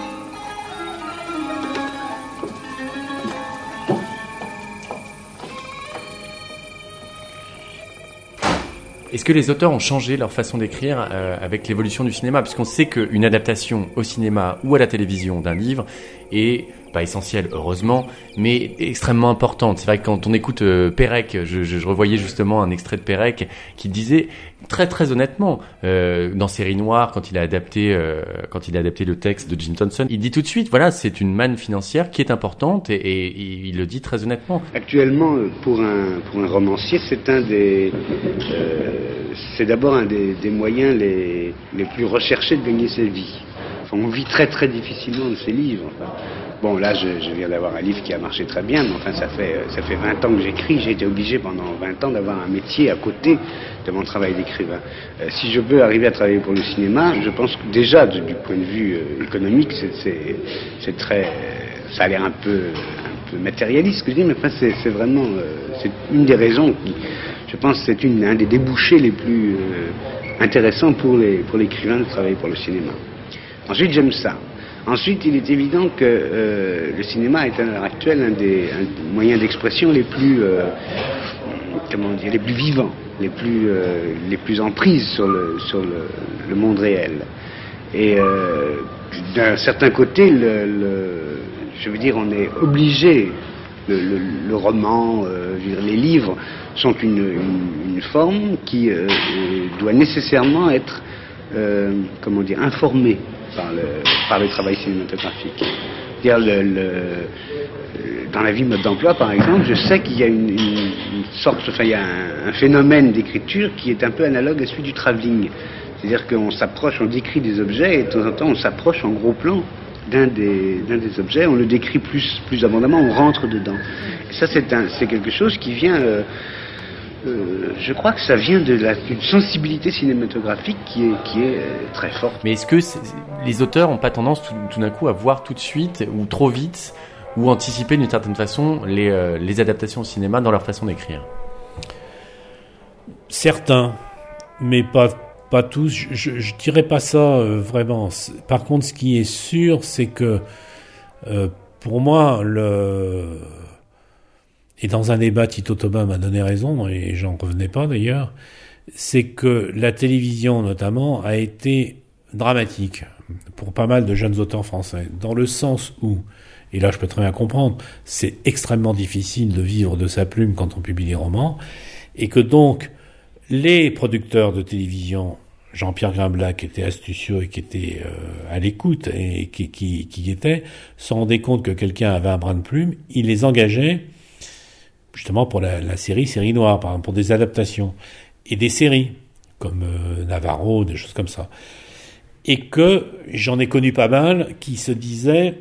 Est-ce que les auteurs ont changé leur façon d'écrire avec l'évolution du cinéma ? Puisqu'on sait qu'une adaptation au cinéma ou à la télévision d'un livre est pas essentielle, heureusement, mais extrêmement importante. C'est vrai que quand on écoute Pérec, je revoyais justement un extrait de Pérec qui disait très très honnêtement, dans Série Noire, quand il a adapté le texte de Jim Thompson, il dit tout de suite, voilà, c'est une manne financière qui est importante et il le dit très honnêtement. Actuellement, pour un romancier, c'est d'abord un des moyens les plus recherchés de gagner sa vie. Enfin, on vit très très difficilement de ses livres. Enfin, bon, là, je viens d'avoir un livre qui a marché très bien, mais enfin, ça fait 20 ans que j'écris. J'ai été obligé pendant 20 ans d'avoir un métier à côté de mon travail d'écrivain. Si je peux arriver à travailler pour le cinéma, je pense que déjà, du point de vue économique, c'est très... ça a l'air un peu matérialiste, ce que je dis, mais enfin, c'est vraiment... c'est une des raisons qui... Je pense que c'est un des débouchés les plus intéressants pour l'écrivain de travailler pour le cinéma. Ensuite, j'aime ça. Ensuite, il est évident que le cinéma est à l'heure actuelle un des moyens d'expression les plus, les plus vivants, les plus en prise sur le monde réel. Et d'un certain côté, je veux dire, on est obligé, le roman, les livres sont une forme qui doit nécessairement être, informée par le travail cinématographique. Dans la vie mode d'emploi, par exemple, je sais qu'il y a il y a un phénomène d'écriture qui est un peu analogue à celui du travelling. C'est-à-dire on décrit des objets et de temps en temps on s'approche en gros plan d'un des objets, on le décrit plus abondamment, on rentre dedans. Et ça, c'est quelque chose qui vient... je crois que ça vient d'une sensibilité cinématographique qui est très forte. Mais est-ce que les auteurs n'ont pas tendance tout d'un coup à voir tout de suite ou trop vite ou anticiper d'une certaine façon les adaptations au cinéma dans leur façon d'écrire? Certains, mais pas tous. Je dirais pas ça vraiment. Par contre, ce qui est sûr, c'est que pour moi, et dans un débat, Tito Thomas m'a donné raison, et j'en revenais pas d'ailleurs, c'est que la télévision notamment a été dramatique pour pas mal de jeunes auteurs français, dans le sens où, et là je peux très bien comprendre, c'est extrêmement difficile de vivre de sa plume quand on publie des romans, et que donc les producteurs de télévision, Jean-Pierre Grimblat, qui était astucieux et qui était à l'écoute et qui se rendaient compte que quelqu'un avait un brin de plume, ils les engageaient justement pour la série Noire, par exemple, pour des adaptations, et des séries, comme Navarro, des choses comme ça. Et que j'en ai connu pas mal qui se disaient,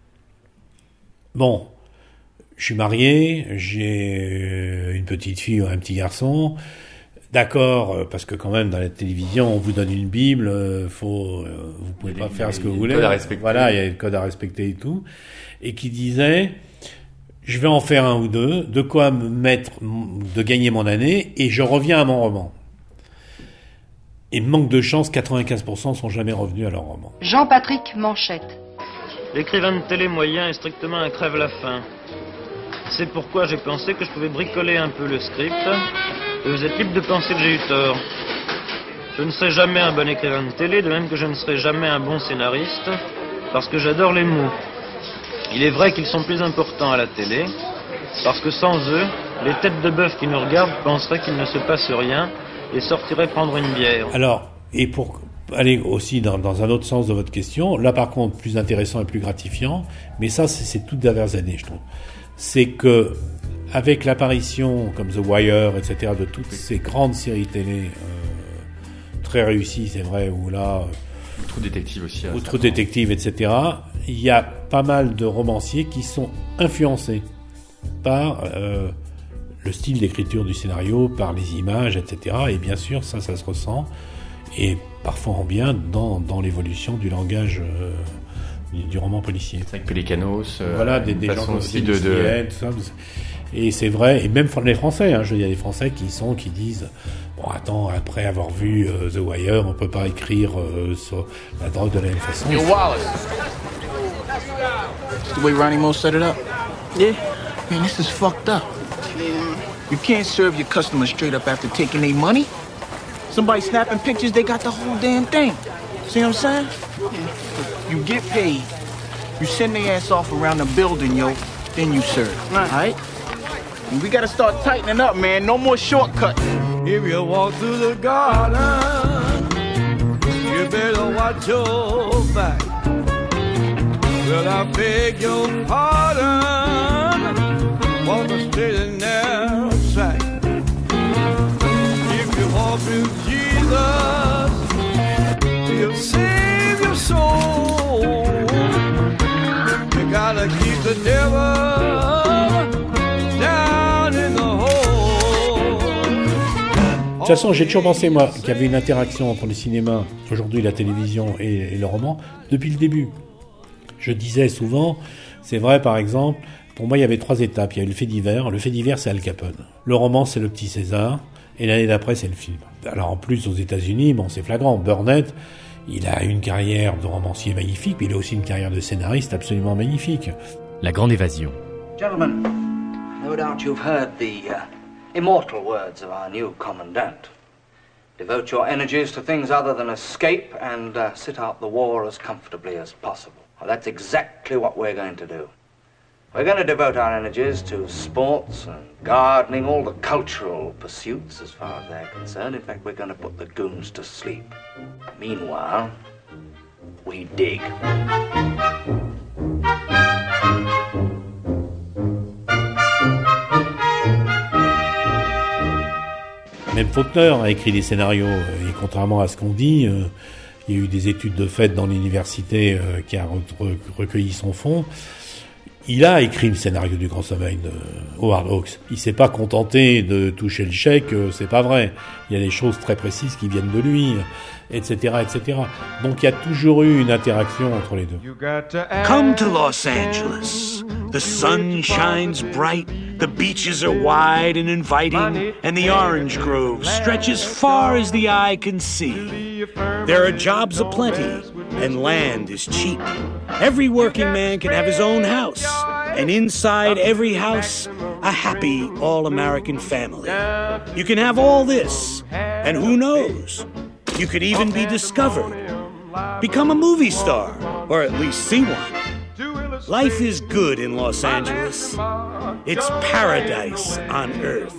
bon, je suis marié, j'ai une petite fille ou un petit garçon, d'accord, parce que quand même dans la télévision on vous donne une Bible, vous pouvez pas faire ce que vous voulez. Voilà, il y a des codes à respecter et tout, et qui disaient, je vais en faire un ou deux, de quoi de gagner mon année, et je reviens à mon roman. Et manque de chance, 95% sont jamais revenus à leur roman. Jean-Patrick Manchette. L'écrivain de télé moyen est strictement un crève-la-faim. C'est pourquoi j'ai pensé que je pouvais bricoler un peu le script, et vous êtes libre de penser que j'ai eu tort. Je ne serai jamais un bon écrivain de télé, de même que je ne serai jamais un bon scénariste, parce que j'adore les mots. Il est vrai qu'ils sont plus importants à la télé, parce que sans eux, les têtes de bœuf qui nous regardent penseraient qu'il ne se passe rien et sortiraient prendre une bière. Alors, et pour aller aussi dans un autre sens de votre question, là par contre, plus intéressant et plus gratifiant, mais ça c'est toutes dernières années, je trouve, c'est que avec l'apparition, comme The Wire, etc., de toutes ces grandes séries télé très réussies, c'est vrai, ou là... True Detective aussi. Ou True Detective, etc., il y a pas mal de romanciers qui sont influencés par le style d'écriture du scénario, par les images, etc. Et bien sûr, ça se ressent, et parfois en bien, dans l'évolution du langage du roman policier. C'est vrai que Pélicanos, voilà, des gens aussi tout ça. Et c'est vrai, et même les Français, il y a des Français qui disent, bon attends, après avoir vu The Wire, on peut pas écrire sur la drogue de la même façon. Yo, Wallace. That's the way Ronnie Mo set it up? Yeah. Man, this is fucked up. You can't serve your customers straight up after taking their money. Somebody snapping pictures, they got the whole damn thing. See what I'm saying? You get paid. You send their ass off around the building, yo, then you serve, all right? And we gotta start tightening up, man. No more shortcuts. If you walk through the garden, you better watch your back. Well, I beg your pardon, walk a straight and narrow track. If you walk with Jesus, he'll save your soul. You gotta keep the devil down in the hole. De toute façon, j'ai toujours pensé, moi, qu'il y avait une interaction entre le cinéma, aujourd'hui la télévision et le roman, depuis le début. Je disais souvent, c'est vrai par exemple, pour moi il y avait 3 étapes. Il y a eu le fait divers. Le fait divers, c'est Al Capone. Le roman, c'est Le Petit César. Et l'année d'après, c'est le film. Alors en plus, aux États-Unis, bon, c'est flagrant. Burnett, il a une carrière de romancier magnifique, mais il a aussi une carrière de scénariste absolument magnifique. La Grande Évasion. Gentlemen, no doubt you've heard the immortal words of our new commandant. Devote your energies to things other than escape and sit out the war as comfortably as possible. Well, that's exactly what we're going to do. We're going to devote our energies to sports and gardening, all the cultural pursuits as far as they're concerned. In fact, we're going to put the goons to sleep. Meanwhile, we dig. Même Faulkner a écrit des scénarios, et contrairement à ce qu'on dit, il y a eu des études de fait dans l'université qui a recueilli son fonds. Il a écrit le scénario du Grand Sommeil de Howard Hawks. Il s'est pas contenté de toucher le chèque, c'est pas vrai. Il y a des choses très précises qui viennent de lui, etc., etc. Donc il y a toujours eu une interaction entre les deux. Come to Los Angeles. The sun shines bright, the beaches are wide and inviting, and the orange grove stretches far as the eye can see. There are jobs aplenty, and land is cheap. Every working man can have his own house, and inside every house, a happy all-American family. You can have all this, and who knows, you could even be discovered. Become a movie star, or at least see one. Life is good in Los Angeles. It's paradise on earth.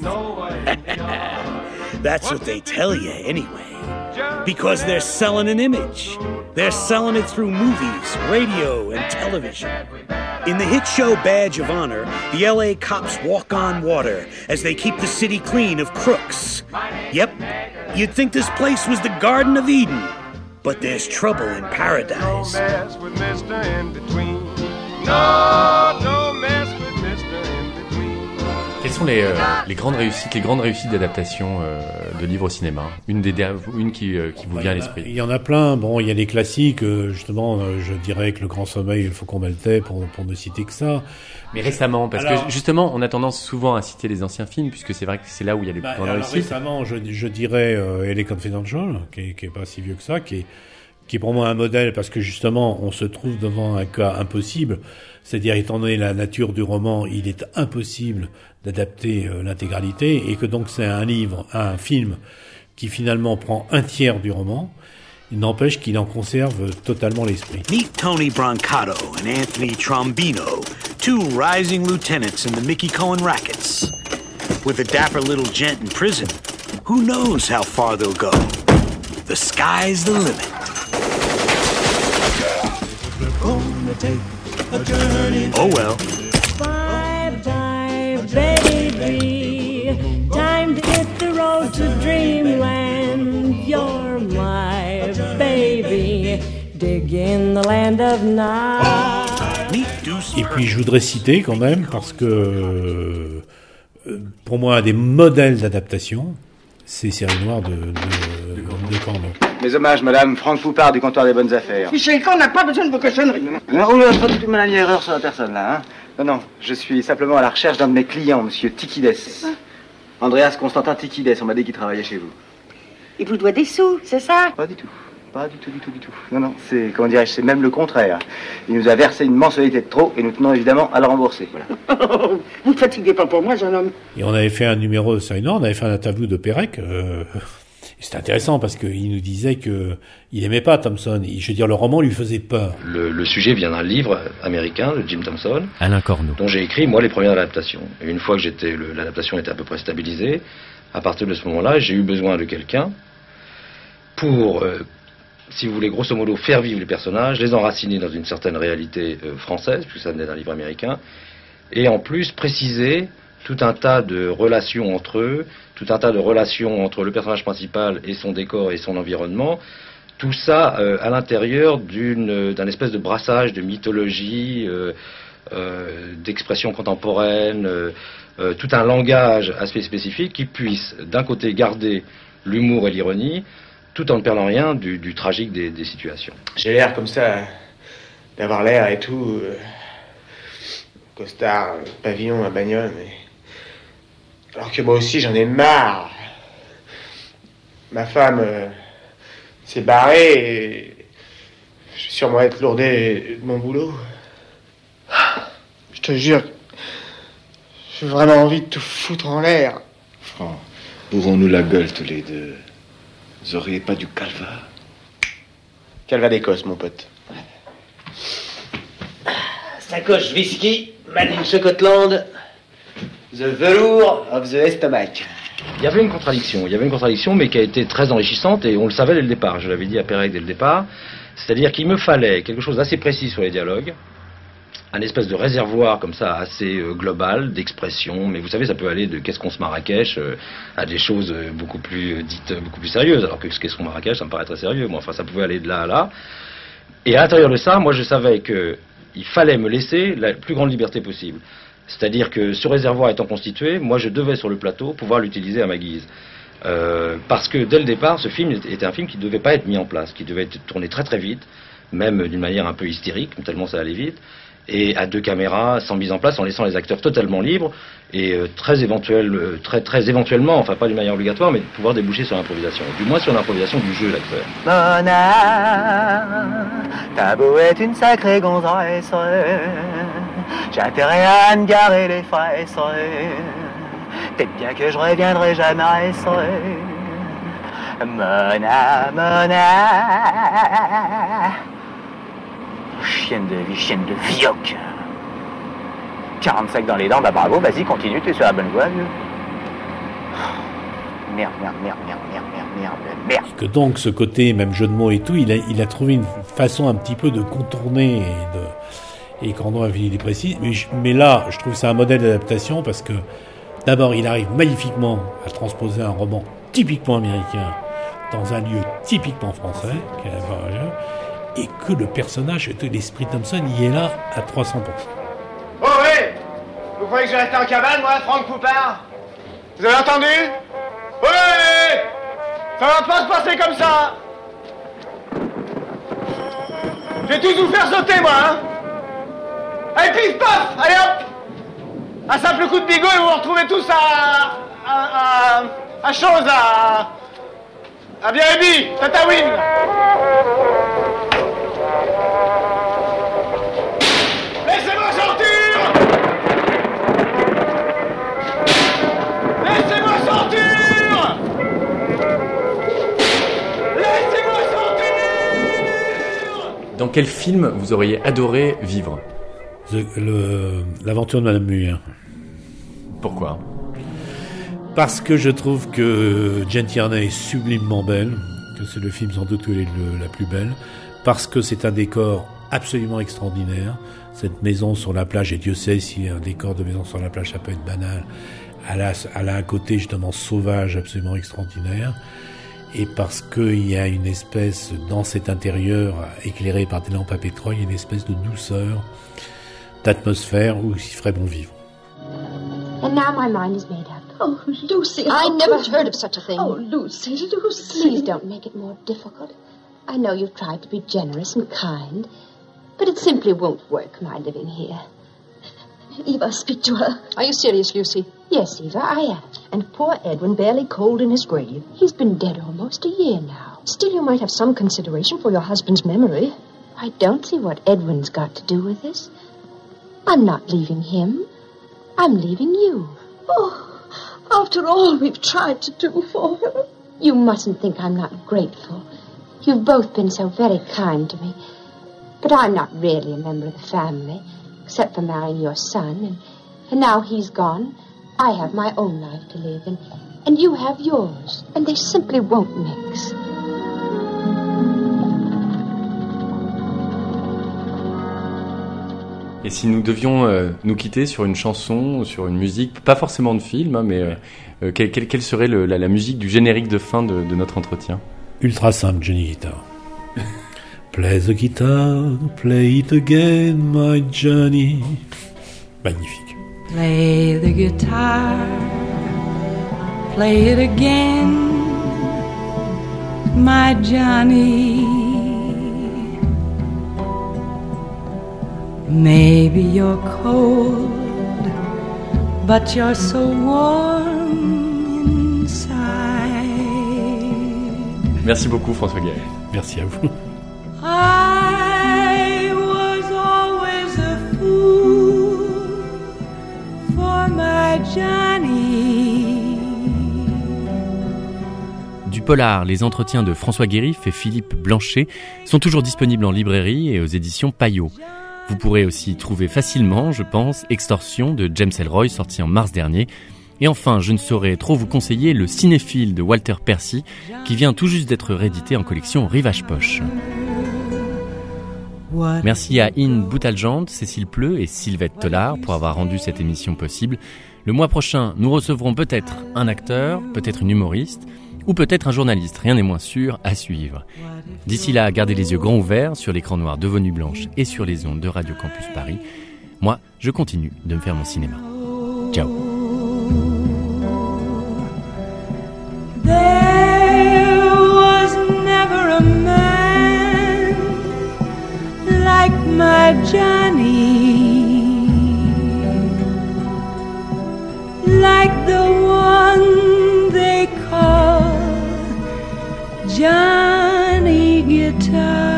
That's what they tell you anyway. Because they're selling an image. They're selling it through movies, radio, and television. In the hit show Badge of Honor, the LA cops walk on water as they keep the city clean of crooks. Yep, you'd think this place was the Garden of Eden. But there's trouble in paradise. No mess with Mr. In-Between. No mess with Mr. In-Between. Quelles sont les grandes réussites d'adaptation de livres au cinéma? Une qui vous vient à l'esprit? Il y en a plein. Bon, il y a les classiques. Justement, je dirais que Le Grand Sommeil, Il Faucon Maltais, pour ne citer que ça. Mais récemment, parce que justement, on a tendance souvent à citer les anciens films, puisque c'est vrai que c'est là où il y a les plus grandes réussites. Récemment, je dirais LA Confidential, qui est pas si vieux que ça, qui est pour moi un modèle, parce que justement, on se trouve devant un cas impossible. C'est-à-dire, étant donné la nature du roman, il est impossible d'adapter l'intégralité, et que donc c'est un film qui finalement prend un tiers du roman. Il n'empêche qu'il en conserve totalement l'esprit. Meet Tony Brancato and Anthony Trombino, two rising lieutenants in the Mickey Cohen rackets. With a dapper little gent in prison, who knows how far they'll go? The sky's the limit. Oh well. Bye-bye, baby. Time to hit the road to dreamland. You're my baby. Dig in the land of night. Et puis je voudrais citer quand même, parce que pour moi un des modèles d'adaptation, c'est Série Noire de Corneau. Mes hommages, madame, Franck Poupard du comptoir des bonnes affaires. Michel, on n'a pas besoin de vos cochonneries. Non, on n'a pas du tout mal à l'erreur sur la personne, là, hein. Non, je suis simplement à la recherche d'un de mes clients, monsieur Tikides. Andreas Constantin Tikides, on m'a dit qu'il travaillait chez vous. Il vous doit des sous, c'est ça? Pas du tout. Pas du tout. Non, c'est, comment dirais-je, c'est même le contraire. Il nous a versé une mensualité de trop et nous tenons évidemment à le rembourser, voilà. Vous ne fatiguez pas pour moi, jeune homme. Et on avait fait un numéro de Série Noire, on avait fait un interview de Pérec, C'est intéressant parce qu'il nous disait que il aimait pas Thompson. Je veux dire, le roman lui faisait peur. Le sujet vient d'un livre américain de Jim Thompson, Alain Corneau, dont j'ai écrit moi les premières adaptations. Et une fois que l'adaptation était à peu près stabilisée, à partir de ce moment-là, j'ai eu besoin de quelqu'un pour, si vous voulez, grosso modo, faire vivre les personnages, les enraciner dans une certaine réalité française, puisque ça venait d'un livre américain, et en plus préciser tout un tas de relations entre eux, tout un tas de relations entre le personnage principal et son décor et son environnement, tout ça à l'intérieur d'un espèce de brassage de mythologie, d'expression contemporaine, tout un langage assez spécifique qui puisse d'un côté garder l'humour et l'ironie, tout en ne perdant rien du tragique des situations. J'ai l'air comme ça, d'avoir l'air et tout, costard, pavillon, à bagnole, mais... Alors que moi aussi, j'en ai marre. Ma femme s'est barrée et je vais sûrement être lourdé de mon boulot. Je te jure, j'ai vraiment envie de tout foutre en l'air. Franck, bourrons-nous la gueule tous les deux. Vous auriez pas du calva? Calva d'Écosse, mon pote. Sacoche whisky, made in Scotland. The velour of the stomach. Il y avait une contradiction, mais qui a été très enrichissante, et on le savait dès le départ, je l'avais dit à Pérec dès le départ, c'est-à-dire qu'il me fallait quelque chose d'assez précis sur les dialogues, un espèce de réservoir comme ça assez global d'expression, mais vous savez, ça peut aller de Qu'est-ce qu'on se Marrakech à des choses beaucoup plus sérieuses, alors que Qu'est-ce qu'on Marrakech, ça me paraît très sérieux, mais enfin ça pouvait aller de là à là. Et à l'intérieur de ça, moi je savais qu'il fallait me laisser la plus grande liberté possible. C'est-à-dire que ce réservoir étant constitué, moi je devais sur le plateau pouvoir l'utiliser à ma guise. Parce que dès le départ, ce film était un film qui ne devait pas être mis en place, qui devait être tourné très très vite, même d'une manière un peu hystérique, tellement ça allait vite, et à 2 caméras, sans mise en place, en laissant les acteurs totalement libres, et très éventuellement, enfin pas d'une manière obligatoire, mais de pouvoir déboucher sur l'improvisation, du moins sur l'improvisation du jeu, l'acteur. Mona, ta beau est une sacrée gonzesse, j'ai intérêt à me garer les fesses, peut-être bien que je reviendrai jamais, Mona, chienne de vioque. 45 dans les dents, bah bravo, vas-y, continue, tu es sur la bonne voie, vieux. Merde. Parce que donc, ce côté, même jeu de mots et tout, il a trouvé une façon un petit peu de contourner et Corneau a fini des précis. Mais là, je trouve que c'est un modèle d'adaptation parce que, d'abord, il arrive magnifiquement à transposer un roman typiquement américain dans un lieu typiquement français, et que le personnage, l'esprit de Thompson, il est là à 300%. Oh oui! Vous croyez que je vais rester en cabane, moi, Franck Poupard? Vous avez entendu? Oui! Ça va pas se passer comme ça! Je vais tous vous faire sauter, moi, hein! Allez, pif, paf! Allez, hop! Un simple coup de bigot et vous vous retrouvez tous à chose, à Biarritz, Tataouine! Laissez-moi sortir! Laissez-moi sortir! Laissez-moi sortir! Dans quel film vous auriez adoré vivre? L'aventure de Madame Muir. Pourquoi? Parce que je trouve que Jane Tierney est sublimement belle, que c'est le film sans doute la plus belle, parce que c'est un décor absolument extraordinaire. Cette maison sur la plage, et Dieu sait si un décor de maison sur la plage ça peut être banal, elle a un côté justement sauvage absolument extraordinaire, et parce qu'il y a une espèce, dans cet intérieur éclairé par des lampes à pétrole, il y a une espèce de douceur, d'atmosphère où il ferait bon vivre. And now my mind is made up. Oh, Lucy. I never heard of such a thing. Oh, Lucy. Please don't make it more difficult. I know you've tried to be generous and kind, but it simply won't work, my living here. Eva, speak to her. Are you serious, Lucy? Yes, Eva, I am. And poor Edwin barely cold in his grave. He's been dead almost a year now. Still, you might have some consideration for your husband's memory. I don't see what Edwin's got to do with this. I'm not leaving him. I'm leaving you. Oh, after all we've tried to do for her. You mustn't think I'm not grateful. You've both been so very kind to me. But I'm not really a member of the family, except for marrying your son. And now he's gone, I have my own life to live, and you have yours. And they simply won't mix. Et si nous devions nous quitter sur une chanson, sur une musique, pas forcément de film, hein, mais quelle serait la musique du générique de fin de notre entretien? Ultra simple, Johnny Guitar. Play the guitar, play it again, my Johnny. Magnifique. Play the guitar, play it again, my Johnny. Maybe you're cold, but you're so warm inside. Merci beaucoup François Gay. Merci à vous. I was always a fool for my Johnny. Du polar, les entretiens de François Guérif et Philippe Blanchet sont toujours disponibles en librairie et aux éditions Payot. Vous pourrez aussi trouver facilement, je pense, Extorsion de James Ellroy, sorti en mars dernier. Et enfin, je ne saurais trop vous conseiller Le Cinéphile de Walter Percy, qui vient tout juste d'être réédité en collection Rivage Poche. Merci à In Boutaljand, Cécile Pleu et Sylvette Tollard pour avoir rendu cette émission possible. Le mois prochain, nous recevrons peut-être un acteur, peut-être une humoriste, ou peut-être un journaliste, rien n'est moins sûr, à suivre. D'ici là, gardez les yeux grands ouverts sur l'écran noir de vos Nuits Blanches et sur les ondes de Radio Campus Paris. Moi, je continue de me faire mon cinéma. Ciao. There was never a man like my Johnny, like the one they call Johnny Guitar.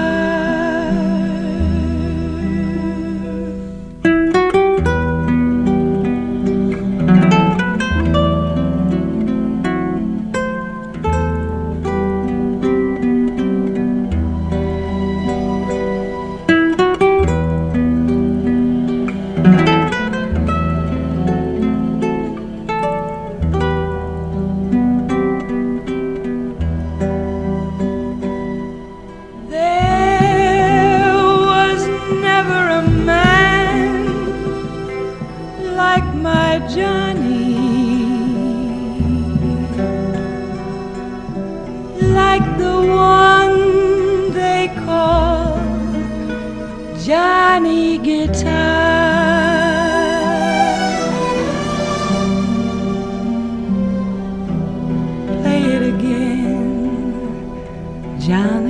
Johnny Guitar. Play it again, Johnny.